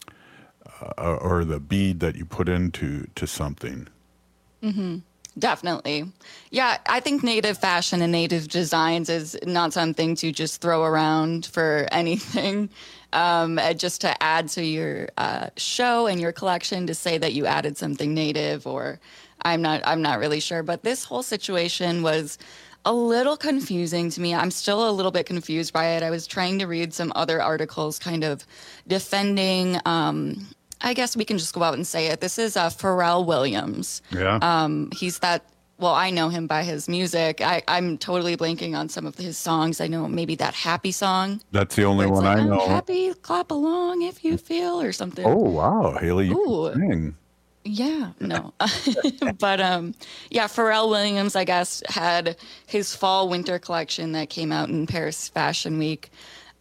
Speaker 18: uh, or the bead that you put into to something.
Speaker 24: Mm-hmm. Definitely. Yeah, I think native fashion and native designs is not something to just throw around for anything. Um, just to add to your uh, show and your collection, to say that you added something native, or I'm not I'm not really sure. But this whole situation was a little confusing to me. I'm still a little bit confused by it. I was trying to read some other articles kind of defending um I guess we can just go out and say it. This is uh, Pharrell Williams.
Speaker 18: Yeah.
Speaker 24: Um, he's that, well, I know him by his music. I, I'm totally blanking on some of his songs. I know maybe that Happy song.
Speaker 18: That's the only one
Speaker 24: like,
Speaker 18: I know.
Speaker 24: I'm happy, clap along if you feel, or something.
Speaker 18: Oh, wow. Haley, you
Speaker 24: Ooh.
Speaker 18: can sing.
Speaker 24: Yeah, no. But um, yeah, Pharrell Williams, I guess, had his fall winter collection that came out in Paris Fashion Week.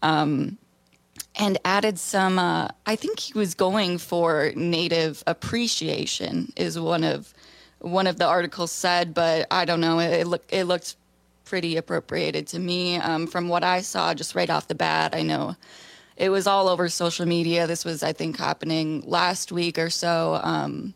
Speaker 24: Um, and added some, uh, I think he was going for native appreciation, is one of one of the articles said, but I don't know, it, it, look, it looked pretty appropriated to me. Um, from what I saw just right off the bat, I know it was all over social media. This was, I think, happening last week or so. Um,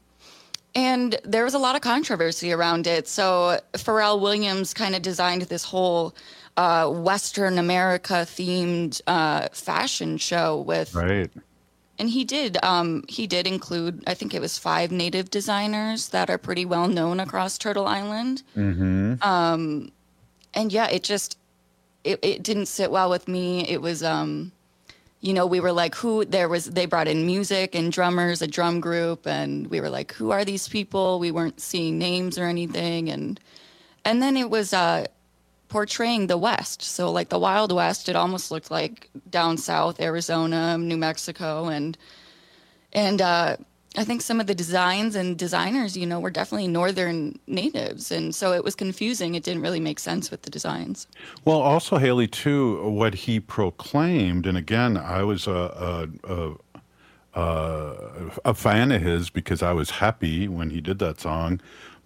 Speaker 24: and there was a lot of controversy around it. So Pharrell Williams kind of designed this whole uh, Western America themed uh, fashion show with,
Speaker 18: right.
Speaker 24: And he did, um, he did include, I think it was five native designers that are pretty well known across Turtle Island.
Speaker 18: Mm-hmm.
Speaker 24: Um, and yeah, it just, it, it didn't sit well with me. It was, um, you know, we were like, who, there was, they brought in music and drummers, a drum group, and we were like, who are these people? We weren't seeing names or anything. And, and then it was, uh, portraying the West. So like the Wild West, it almost looked like down south, Arizona, New Mexico. And, and, uh, I think some of the designs and designers, you know, were definitely northern natives. And so it was confusing. It didn't really make sense with the designs.
Speaker 18: Well, also, Haley, too, what he proclaimed, and again, I was a, a, a, a fan of his because I was happy when he did that song.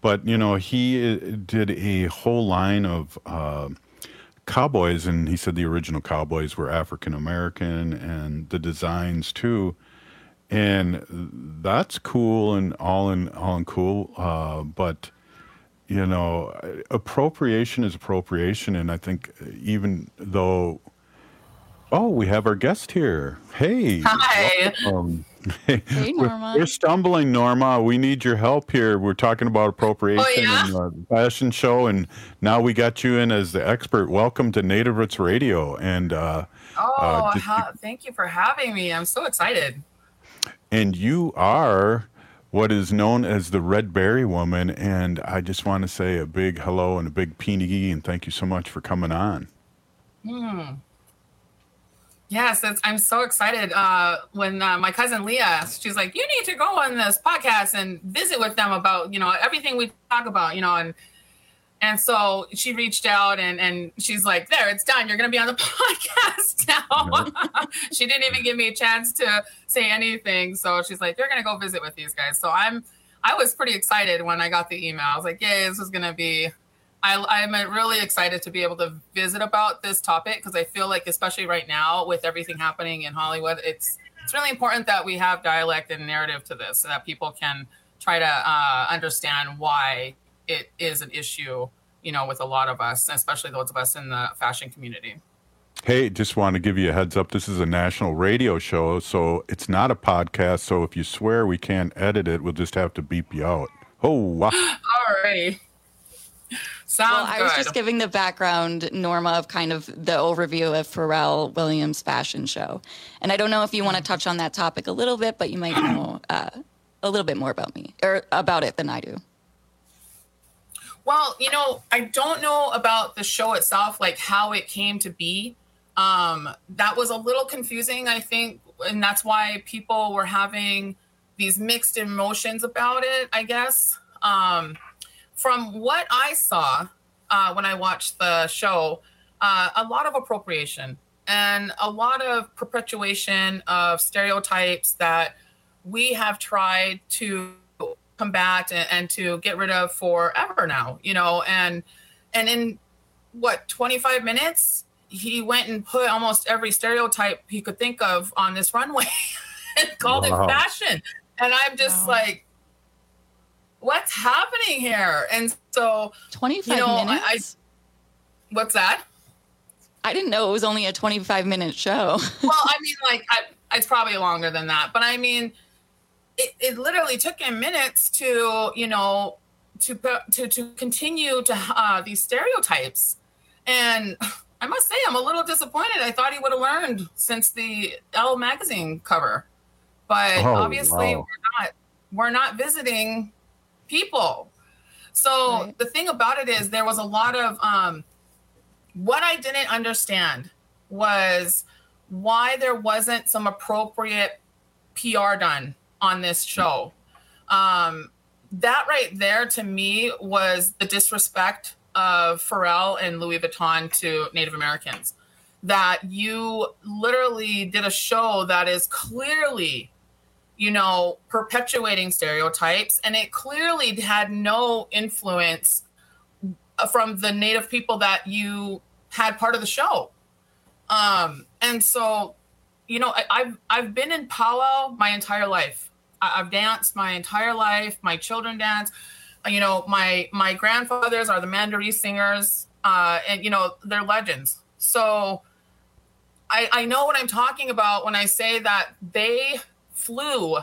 Speaker 18: But, you know, he did a whole line of uh, cowboys, and he said the original cowboys were African-American, and the designs, too. And that's cool and all in all in cool, uh, but you know, appropriation is appropriation, and I think even though, oh, we have our guest here. Hey,
Speaker 3: hi.
Speaker 18: Um, hey,
Speaker 24: hey Norma.
Speaker 18: We're, we're stumbling, Norma. We need your help here. We're talking about appropriation
Speaker 3: oh, yeah?
Speaker 18: and the fashion show, and now we got you in as the expert. Welcome to Native Roots Radio, and uh,
Speaker 3: oh,
Speaker 18: uh, just,
Speaker 3: ha- thank you for having me. I'm so excited.
Speaker 18: And you are what is known as the Red Berry Woman, and I just want to say a big hello and a big peenie, and thank you so much for coming on.
Speaker 3: Hmm. Yes, it's, I'm so excited. Uh, when uh, my cousin Leah, she's like, "You need to go on this podcast and visit with them about, you know, everything we talk about, you know," and and so she reached out and and she's like, "There, it's done. You're going to be on the podcast now." She didn't even give me a chance to say anything. So she's like, "You're going to go visit with these guys." So I'm, I was pretty excited when I got the email. I was like, "Yay, this is going to be," I, I'm really excited to be able to visit about this topic, because I feel like, especially right now with everything happening in Hollywood, it's, it's really important that we have dialect and narrative to this so that people can try to uh, understand why it is an issue, you know, with a lot of us, especially those of us in the fashion community.
Speaker 18: Hey, just want to give you a heads up. This is a national radio show, so it's not a podcast. So if you swear we can't edit it, we'll just have to beep you out. Oh, wow.
Speaker 3: All right. Sounds
Speaker 24: well, I
Speaker 3: good.
Speaker 24: was just giving the background, Norma, of kind of the overview of Pharrell Williams' fashion show. And I don't know if you want to touch on that topic a little bit, but you might know uh, a little bit more about me, or about it than I do.
Speaker 3: Well, you know, I don't know about the show itself, like how it came to be. Um, that was a little confusing, I think, and that's why people were having these mixed emotions about it, I guess. Um, from what I saw uh, when I watched the show, uh, a lot of appropriation and a lot of perpetuation of stereotypes that we have tried to combat and, and to get rid of forever now, you know, and and in what twenty-five minutes he went and put almost every stereotype he could think of on this runway and called wow. it fashion. And I'm just wow. like, what's happening here? And so
Speaker 24: twenty-five
Speaker 3: you know,
Speaker 24: minutes.
Speaker 3: I, what's that?
Speaker 24: I didn't know it was only a twenty-five minute show.
Speaker 3: Well, I mean, like I, it's probably longer than that, but I mean, It, it literally took him minutes to, you know, to to to continue to uh, these stereotypes, and I must say I'm a little disappointed. I thought he would have learned since the Elle magazine cover, but
Speaker 18: oh,
Speaker 3: obviously
Speaker 18: wow.
Speaker 3: we're not we're not visiting people. So right. the thing about it is there was a lot of um, what I didn't understand was why there wasn't some appropriate P R done on this show. Um, that right there to me was the disrespect of Pharrell and Louis Vuitton to Native Americans. That you literally did a show that is clearly, you know, perpetuating stereotypes, and it clearly had no influence from the Native people that you had part of the show. Um, and so, you know, I, I've I've been in powwow my entire life. I, I've danced my entire life. My children dance. You know, my my grandfathers are the Mandaree singers, uh, and you know they're legends. So I, I know what I'm talking about when I say that they flew uh,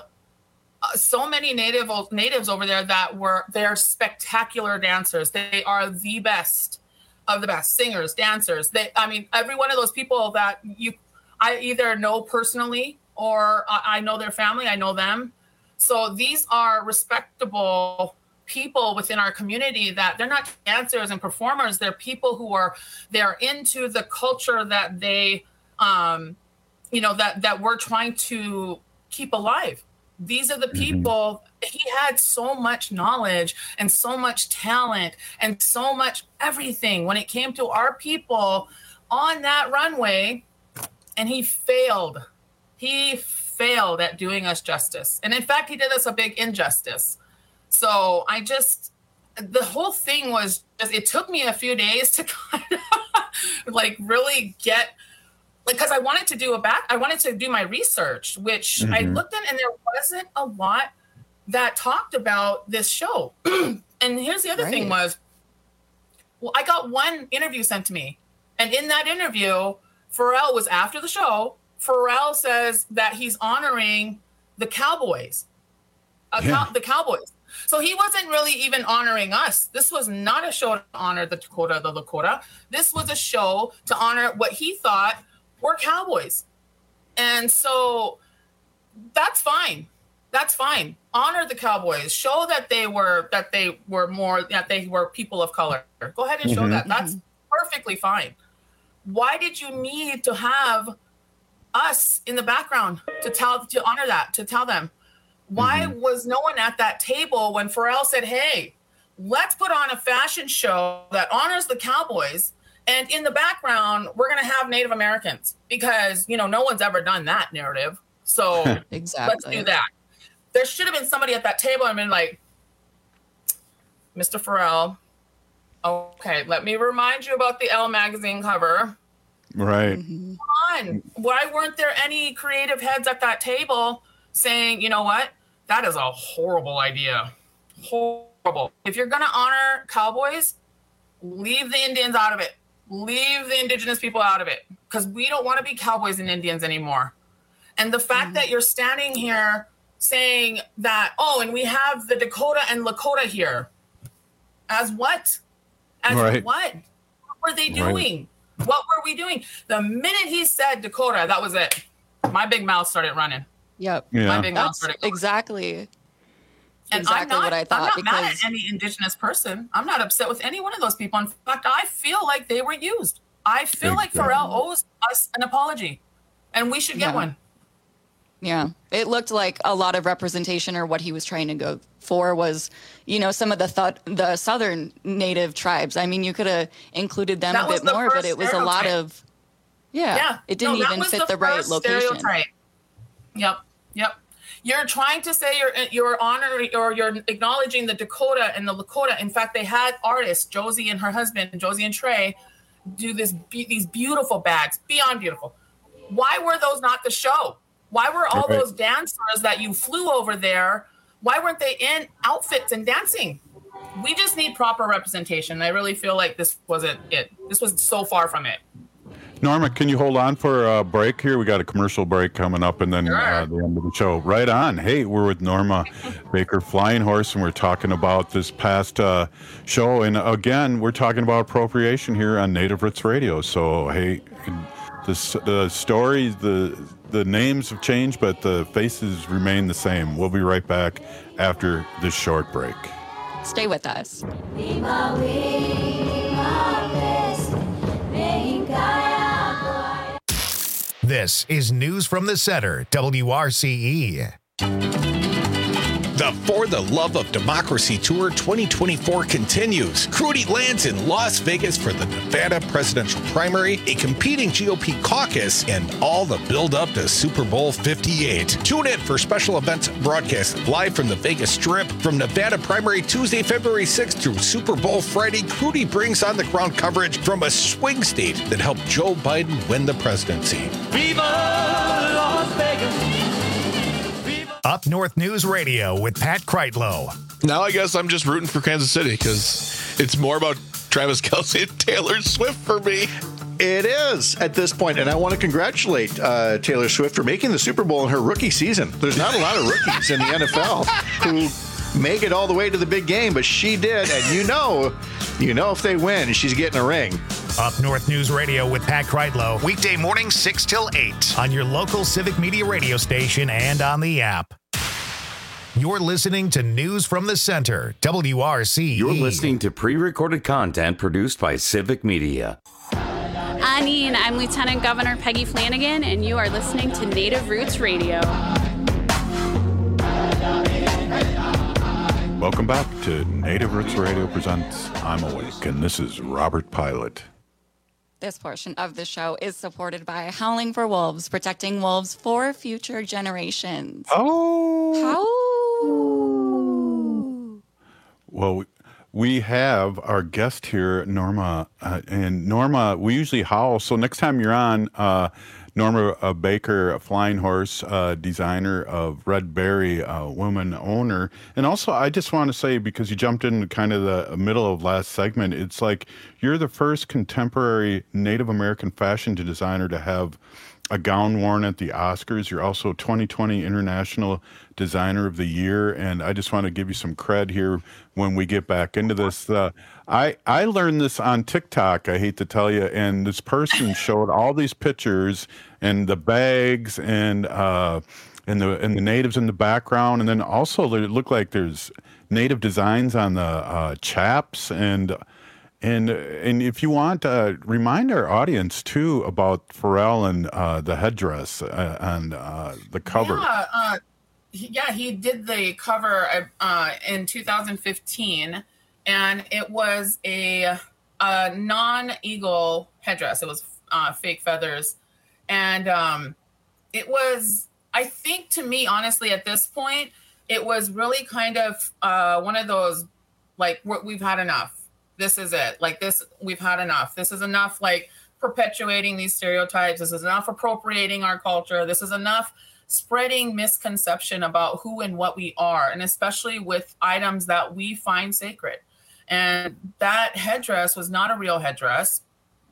Speaker 3: so many native natives over there that were they're spectacular dancers. They are the best of the best singers, dancers. They, I mean, every one of those people that you. I either know personally or I know their family, I know them. So these are respectable people within our community that they're not dancers and performers. They're people who are, they're into the culture that they, um, you know, that, that we're trying to keep alive. These are the people, he had so much knowledge and so much talent and so much everything when it came to our people on that runway. And he failed. He failed at doing us justice. And in fact, he did us a big injustice. So I just, the whole thing was just, it took me a few days to kind of like really get, like, because I wanted to do a back, I wanted to do my research, which mm-hmm. I looked at, and there wasn't a lot that talked about this show. And here's the other right. thing was, well, I got one interview sent to me. And in that interview, Pharrell was after the show. Pharrell says that he's honoring the Cowboys, uh, yeah. cow- the Cowboys. So he wasn't really even honoring us. This was not a show to honor the Dakota, the Lakota. This was a show to honor what he thought were Cowboys. And so that's fine. That's fine. Honor the Cowboys. Show that they were that they were more that they were people of color. Go ahead and show mm-hmm. that. That's perfectly fine. Why did you need to have us in the background to tell to honor that, to tell them? Why mm-hmm. was no one at that table when Pharrell said, "Hey, let's put on a fashion show that honors the Cowboys, and in the background we're going to have Native Americans, because, you know, no one's ever done that narrative. So exactly. let's do that." There should have been somebody at that table and been like, "Mister Pharrell, okay, let me remind you about the Elle magazine cover."
Speaker 18: Right.
Speaker 3: Come on. Why weren't there any creative heads at that table saying, "You know what? That is a horrible idea. Horrible. If you're going to honor Cowboys, leave the Indians out of it. Leave the indigenous people out of it, because we don't want to be Cowboys and Indians anymore." And the fact mm-hmm. that you're standing here saying that, oh, and we have the Dakota and Lakota here. As what? As right. what? What were they doing? Right. What were we doing? The minute he said Dakota, that was it. My big mouth started running.
Speaker 24: Yep.
Speaker 18: Yeah.
Speaker 3: My big
Speaker 24: That's
Speaker 3: mouth started going.
Speaker 24: Exactly.
Speaker 3: And
Speaker 24: exactly
Speaker 3: I'm not,
Speaker 24: what I thought.
Speaker 3: I'm not
Speaker 24: because...
Speaker 3: mad at any indigenous person. I'm not upset with any one of those people. In fact, I feel like they were used. I feel exactly. like Pharrell owes us an apology, and we should get
Speaker 24: yeah.
Speaker 3: one.
Speaker 24: Yeah, it looked like a lot of representation, or what he was trying to go for was, you know, some of the th- the southern native tribes. I mean, you could have included them
Speaker 3: that
Speaker 24: a bit more, but it was stereotype. a lot of, yeah, yeah. it didn't no, even fit the, the right location. Stereotype.
Speaker 3: Yep, yep. You're trying to say you're you're honoring or you're acknowledging the Dakota and the Lakota. In fact, they had artists, Josie and her husband, Josie and Trey, do this these beautiful bags, beyond beautiful. Why were those not the show? Why were all right. those dancers that you flew over there, why weren't they in outfits and dancing? We just need proper representation. I really feel like this wasn't it. This was so far from it.
Speaker 18: Norma, can you hold on for a break here? We got a commercial break coming up, and then sure. uh, the end of the show. Right on. Hey, we're with Norma Baker Flying Horse, and we're talking about this past uh, show. And again, we're talking about appropriation here on Native Roots Radio. So, hey, the, the story, the... The names have changed, but the faces remain the same. We'll be right back after this short break.
Speaker 24: Stay with us.
Speaker 1: This is News from the Center, W R C E.
Speaker 4: The For the Love of Democracy Tour twenty twenty-four continues. Crudy lands in Las Vegas for the Nevada presidential primary, a competing G O P caucus, and all the build-up to Super Bowl fifty-eight. Tune in for special events broadcast live from the Vegas Strip. From Nevada primary Tuesday, February sixth through Super Bowl Friday, Crudy brings on-the-ground coverage from a swing state that helped Joe Biden win the presidency.
Speaker 1: Viva Las Vegas! Up North News Radio with Pat Kreitlow.
Speaker 29: Now I guess I'm just rooting for Kansas City because it's more about Travis Kelce and Taylor Swift for me.
Speaker 8: It is at this point, and I want to congratulate uh, Taylor Swift for making the Super Bowl in her rookie season. There's not a lot of rookies in the N F L who make it all the way to the big game, but she did, and you know, you know if they win, she's getting a ring.
Speaker 1: Up North News Radio with Pat Kreitlow, weekday mornings six till eight on your local Civic Media radio station and on the app. You're listening to News from the Center, W R C E.
Speaker 16: You're listening to pre-recorded content produced by Civic Media.
Speaker 10: Anine, I'm Lieutenant Governor Peggy Flanagan, and you are listening to Native Roots Radio.
Speaker 18: Welcome back to Native Roots Radio presents I'm Awake, and this is Robert Pilot.
Speaker 24: This portion of the show is supported by Howling for Wolves, protecting wolves for future generations.
Speaker 18: Oh.
Speaker 24: How?
Speaker 18: Well, we have our guest here, Norma. Uh, and Norma, we usually howl. So next time you're on, uh, Norma uh, Baker, a Flying Horse, uh, designer of Red Berry, uh, woman owner. And also, I just want to say, because you jumped in kind of the middle of last segment, it's like you're the first contemporary Native American fashion designer to have a gown worn at the Oscars. You're also twenty twenty International Designer of the Year, and I just want to give you some cred here when we get back into this. Uh, I I learned this on TikTok, I hate to tell you, and this person showed all these pictures and the bags and uh, and the and the natives in the background, and then also it looked like there's native designs on the uh, chaps and. And and if you want, uh, remind our audience, too, about Pharrell and uh, the headdress uh, on uh, the cover.
Speaker 3: Yeah, uh, he, yeah, he did the cover uh, in two thousand fifteen, and it was a, a non-eagle headdress. It was uh, fake feathers. And um, it was, I think, to me, honestly, at this point, it was really kind of uh, one of those, like, we've had enough. This is it. Like this, we've had enough. This is enough, like perpetuating these stereotypes. This is enough appropriating our culture. This is enough spreading misconception about who and what we are, and especially with items that we find sacred. And that headdress was not a real headdress,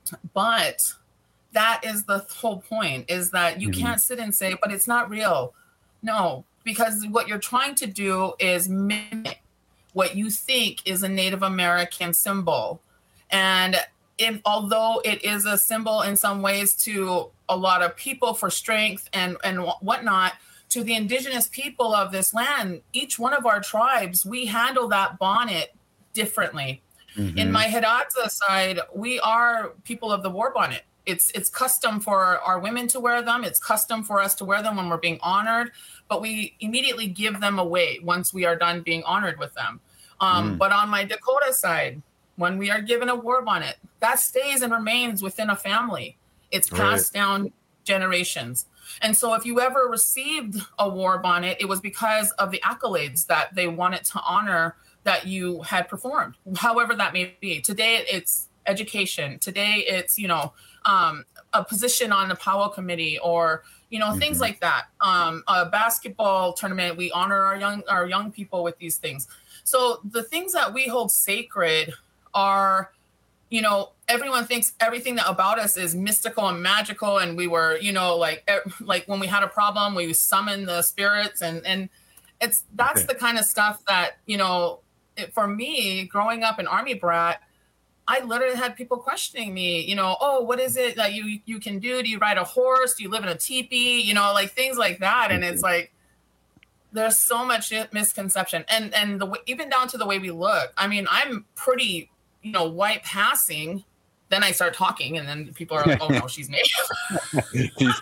Speaker 3: but that is the whole point, is that you mm-hmm. can't sit and say, but it's not real. No, because what you're trying to do is mimic what you think is a Native American symbol. And if, although it is a symbol in some ways to a lot of people for strength and, and whatnot, to the indigenous people of this land, each one of our tribes, we handle that bonnet differently. Mm-hmm. In my Hidatsa side, we are people of the war bonnet. It's it's custom for our women to wear them. It's custom for us to wear them when we're being honored, but we immediately give them away once we are done being honored with them. Um, mm. But on my Dakota side, when we are given a war bonnet, that stays and remains within a family. It's passed right. down generations. And so if you ever received a war bonnet, it was because of the accolades that they wanted to honor that you had performed, however that may be. Today, it's education. Today, it's, you know, um, a position on the Powwow committee, or, you know, mm-hmm. things like that. Um, a basketball tournament, we honor our young our young people with these things. So the things that we hold sacred are, you know, everyone thinks everything that about us is mystical and magical. And we were, you know, like, like when we had a problem, we summon the spirits, and, and it's, that's okay. the kind of stuff that, you know, it, for me, growing up an Army brat, I literally had people questioning me, you know, oh, what is it that you, you can do? Do you ride a horse? Do you live in a teepee? You know, like things like that. And it's like, there's so much misconception, and, and the, even down to the way we look. I mean, I'm pretty, you know, white passing. Then I start talking, and then people are like, oh no, she's Native. Then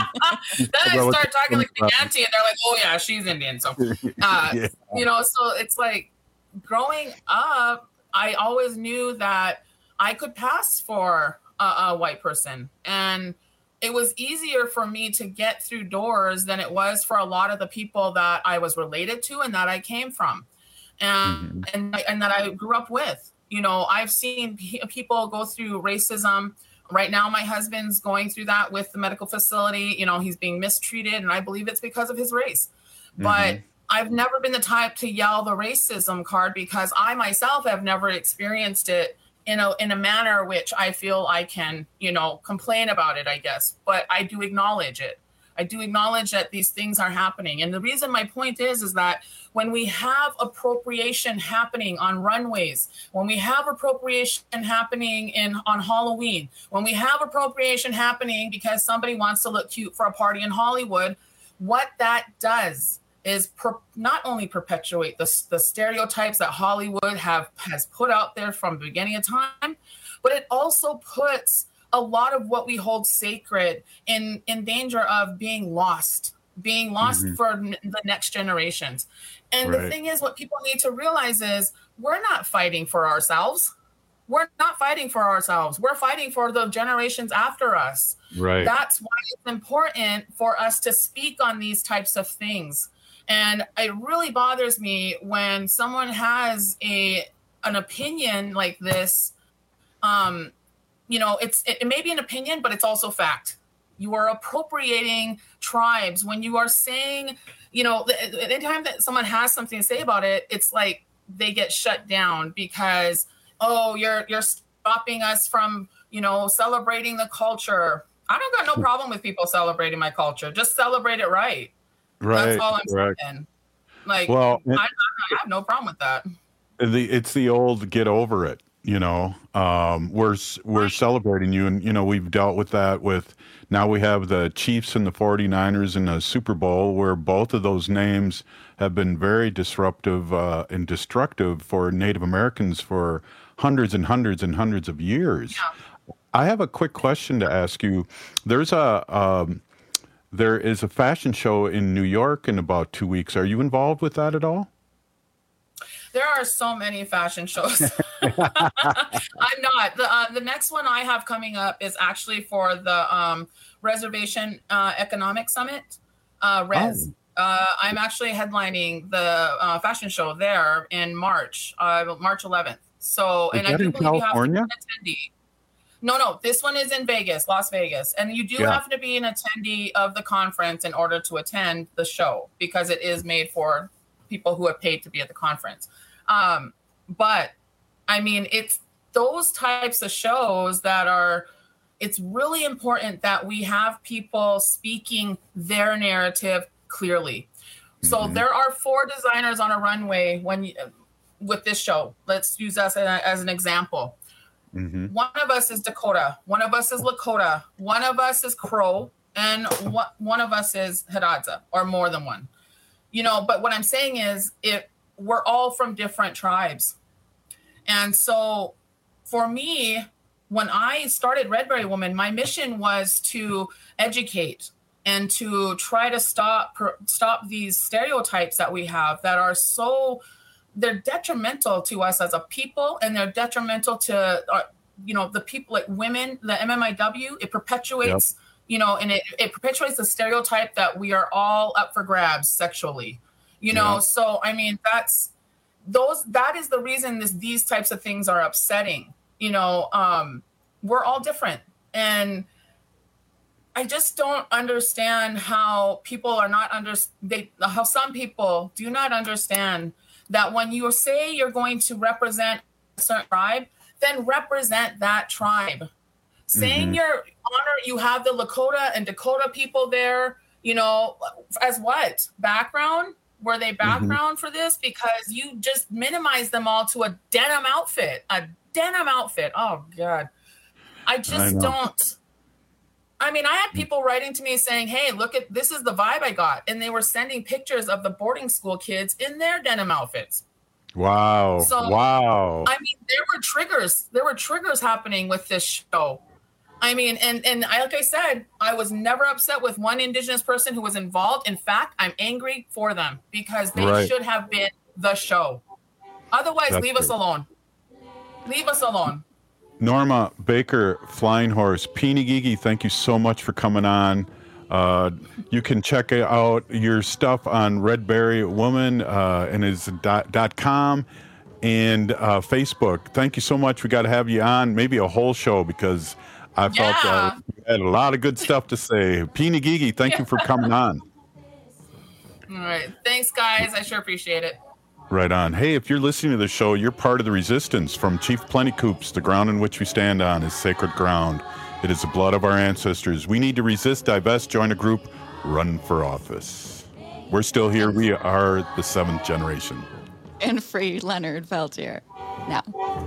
Speaker 3: I start talking like the auntie, and they're like, oh yeah, she's Indian. So, uh, yeah. you know, so it's like growing up, I always knew that I could pass for a, a white person. And it was easier for me to get through doors than it was for a lot of the people that I was related to and that I came from, and, mm-hmm. and, and that I grew up with. You know, I've seen p- people go through racism. Right now, my husband's going through that with the medical facility. You know, he's being mistreated, and I believe it's because of his race. Mm-hmm. But I've never been the type to yell the racism card, because I myself have never experienced it in a in a manner which I feel I can, you know, complain about it, I guess. But I do acknowledge it. I do acknowledge that these things are happening. And the reason my point is, is that when we have appropriation happening on runways, when we have appropriation happening in on Halloween, when we have appropriation happening because somebody wants to look cute for a party in Hollywood, what that does is per, not only perpetuate the, the stereotypes that Hollywood have has put out there from the beginning of time, but it also puts a lot of what we hold sacred in, in danger of being lost, being lost mm-hmm. for n- the next generations. And right. the thing is, what people need to realize is we're not fighting for ourselves. We're not fighting for ourselves. We're fighting for the generations after us. Right. That's why it's important for us to speak on these types of things. And it really bothers me when someone has a an opinion like this, um, you know, it's it, it may be an opinion, but it's also fact. You are appropriating tribes when you are saying, you know, anytime that someone has something to say about it, it's like they get shut down because, oh, you're you're stopping us from, you know, celebrating the culture. I don't got no problem with people celebrating my culture. Just celebrate it right.
Speaker 18: Right.
Speaker 3: That's all I'm
Speaker 18: correct.
Speaker 3: saying. Like,
Speaker 18: well,
Speaker 3: I, I have no problem with that.
Speaker 18: The, it's the old get over it. You know, um, we're we're celebrating you, and you know we've dealt with that. With now we have the Chiefs and the forty-niners in the Super Bowl, where both of those names have been very disruptive uh, and destructive for Native Americans for hundreds and hundreds and hundreds of years. Yeah. I have a quick question to ask you. There's a um, there is a fashion show in New York in about two weeks. Are you involved with that at all?
Speaker 3: There are so many fashion shows. I'm not. The uh, the next one I have coming up is actually for the um, Reservation uh, Economic Summit, uh, RES. Oh. Uh, I'm actually headlining the uh, fashion show there in March, uh, March eleventh. So,
Speaker 18: is
Speaker 3: and
Speaker 18: that
Speaker 3: I do
Speaker 18: in
Speaker 3: believe
Speaker 18: California?
Speaker 3: you have to be an attendee. No, no, this one is in Vegas, Las Vegas. And you do
Speaker 18: Yeah.
Speaker 3: have to be an attendee of the conference in order to attend the show because it is made for people who have paid to be at the conference. Um, but I mean, it's those types of shows that are, it's really important that we have people speaking their narrative clearly. So
Speaker 6: Mhm.
Speaker 3: there are four designers on a runway when you, with this show. Let's use us as, as an example.
Speaker 18: Mm-hmm.
Speaker 3: One of us is Dakota, one of us is Lakota, one of us is Crow, and one, one of us is Hidatsa, or more than one. You know, but what I'm saying is it we're all from different tribes. And so for me, when I started Red Berry Woman, my mission was to educate and to try to stop stop these stereotypes that we have that are so, they're detrimental to us as a people, and they're detrimental to, uh, you know, the people like women, the M M I W, it perpetuates, yep. you know, and it, it perpetuates the stereotype that we are all up for grabs sexually. You know, yeah. so I mean, that's those. That is the reason this these types of things are upsetting. You know, um, we're all different, and I just don't understand how people are not under. They how some people do not understand that when you say you're going to represent a certain tribe, then represent that tribe. Saying
Speaker 6: Mm-hmm.
Speaker 3: your honor, you have the Lakota and Dakota people there. You know, as what background? Were they background mm-hmm. for this? Because you just minimize them all to a denim outfit, a denim outfit. Oh God. I just
Speaker 6: I
Speaker 3: don't. I mean, I had people writing to me saying, hey, look at, this is the vibe I got. And they were sending pictures of the boarding school kids in their denim outfits.
Speaker 18: Wow.
Speaker 3: So,
Speaker 18: wow.
Speaker 3: I mean, there were triggers. There were triggers happening with this show. I mean, and, and I, like I said, I was never upset with one Indigenous person who was involved. In fact, I'm angry for them because they
Speaker 18: Right.
Speaker 3: should have been the show. Otherwise,
Speaker 18: That's
Speaker 3: leave us
Speaker 18: good.
Speaker 3: alone. Leave us alone.
Speaker 18: Norma Baker, Flying Horse, Peeny Gigi, thank you so much for coming on. Uh, you can check out your stuff on Red Berry Woman uh, and is dot, dot com and uh, Facebook. Thank you so much. We got to have you on, maybe a whole show because I felt
Speaker 3: Yeah.
Speaker 18: uh, you had a lot of good stuff to say. Peeny Gigi, thank you for coming on.
Speaker 3: All right. Thanks, guys. I sure appreciate it.
Speaker 18: Right on. Hey, if you're listening to the show, you're part of the resistance. From Chief Plenty Coops, the ground in which we stand on is sacred ground. It is the blood of our ancestors. We need to resist, divest, join a group, run for office. We're still here. We are the seventh generation.
Speaker 24: And free Leonard Peltier. Now.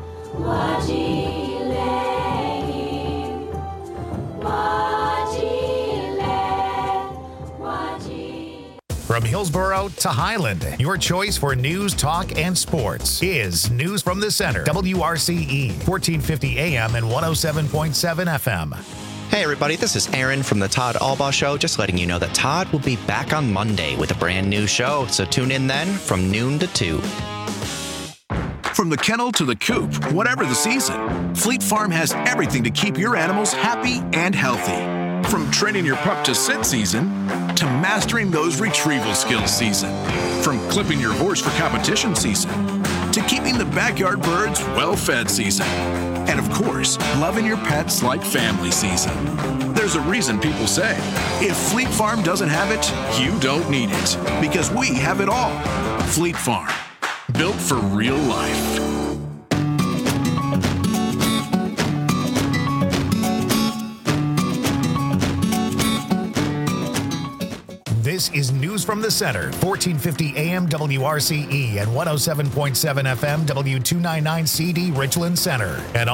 Speaker 1: From Hillsborough to Highland, your choice for news, talk, and sports is News from the Center. W R C E, fourteen fifty A M and one oh seven point seven F M.
Speaker 12: Hey everybody, this is Aaron from the Todd Albaugh Show, just letting you know that Todd will be back on Monday with a brand new show, so tune in then from noon to two.
Speaker 13: From the kennel to the coop, whatever the season, Fleet Farm has everything to keep your animals happy and healthy. From training your pup to sit season to mastering those retrieval skills season. From clipping your horse for competition season to keeping the backyard birds well-fed season. And of course, loving your pets like family season. There's a reason people say, if Fleet Farm doesn't have it, you don't need it. Because we have it all. Fleet Farm, built for real life.
Speaker 1: This is News from the Center, fourteen fifty A M W R C E and one oh seven point seven F M W two ninety-nine C D Richland Center. And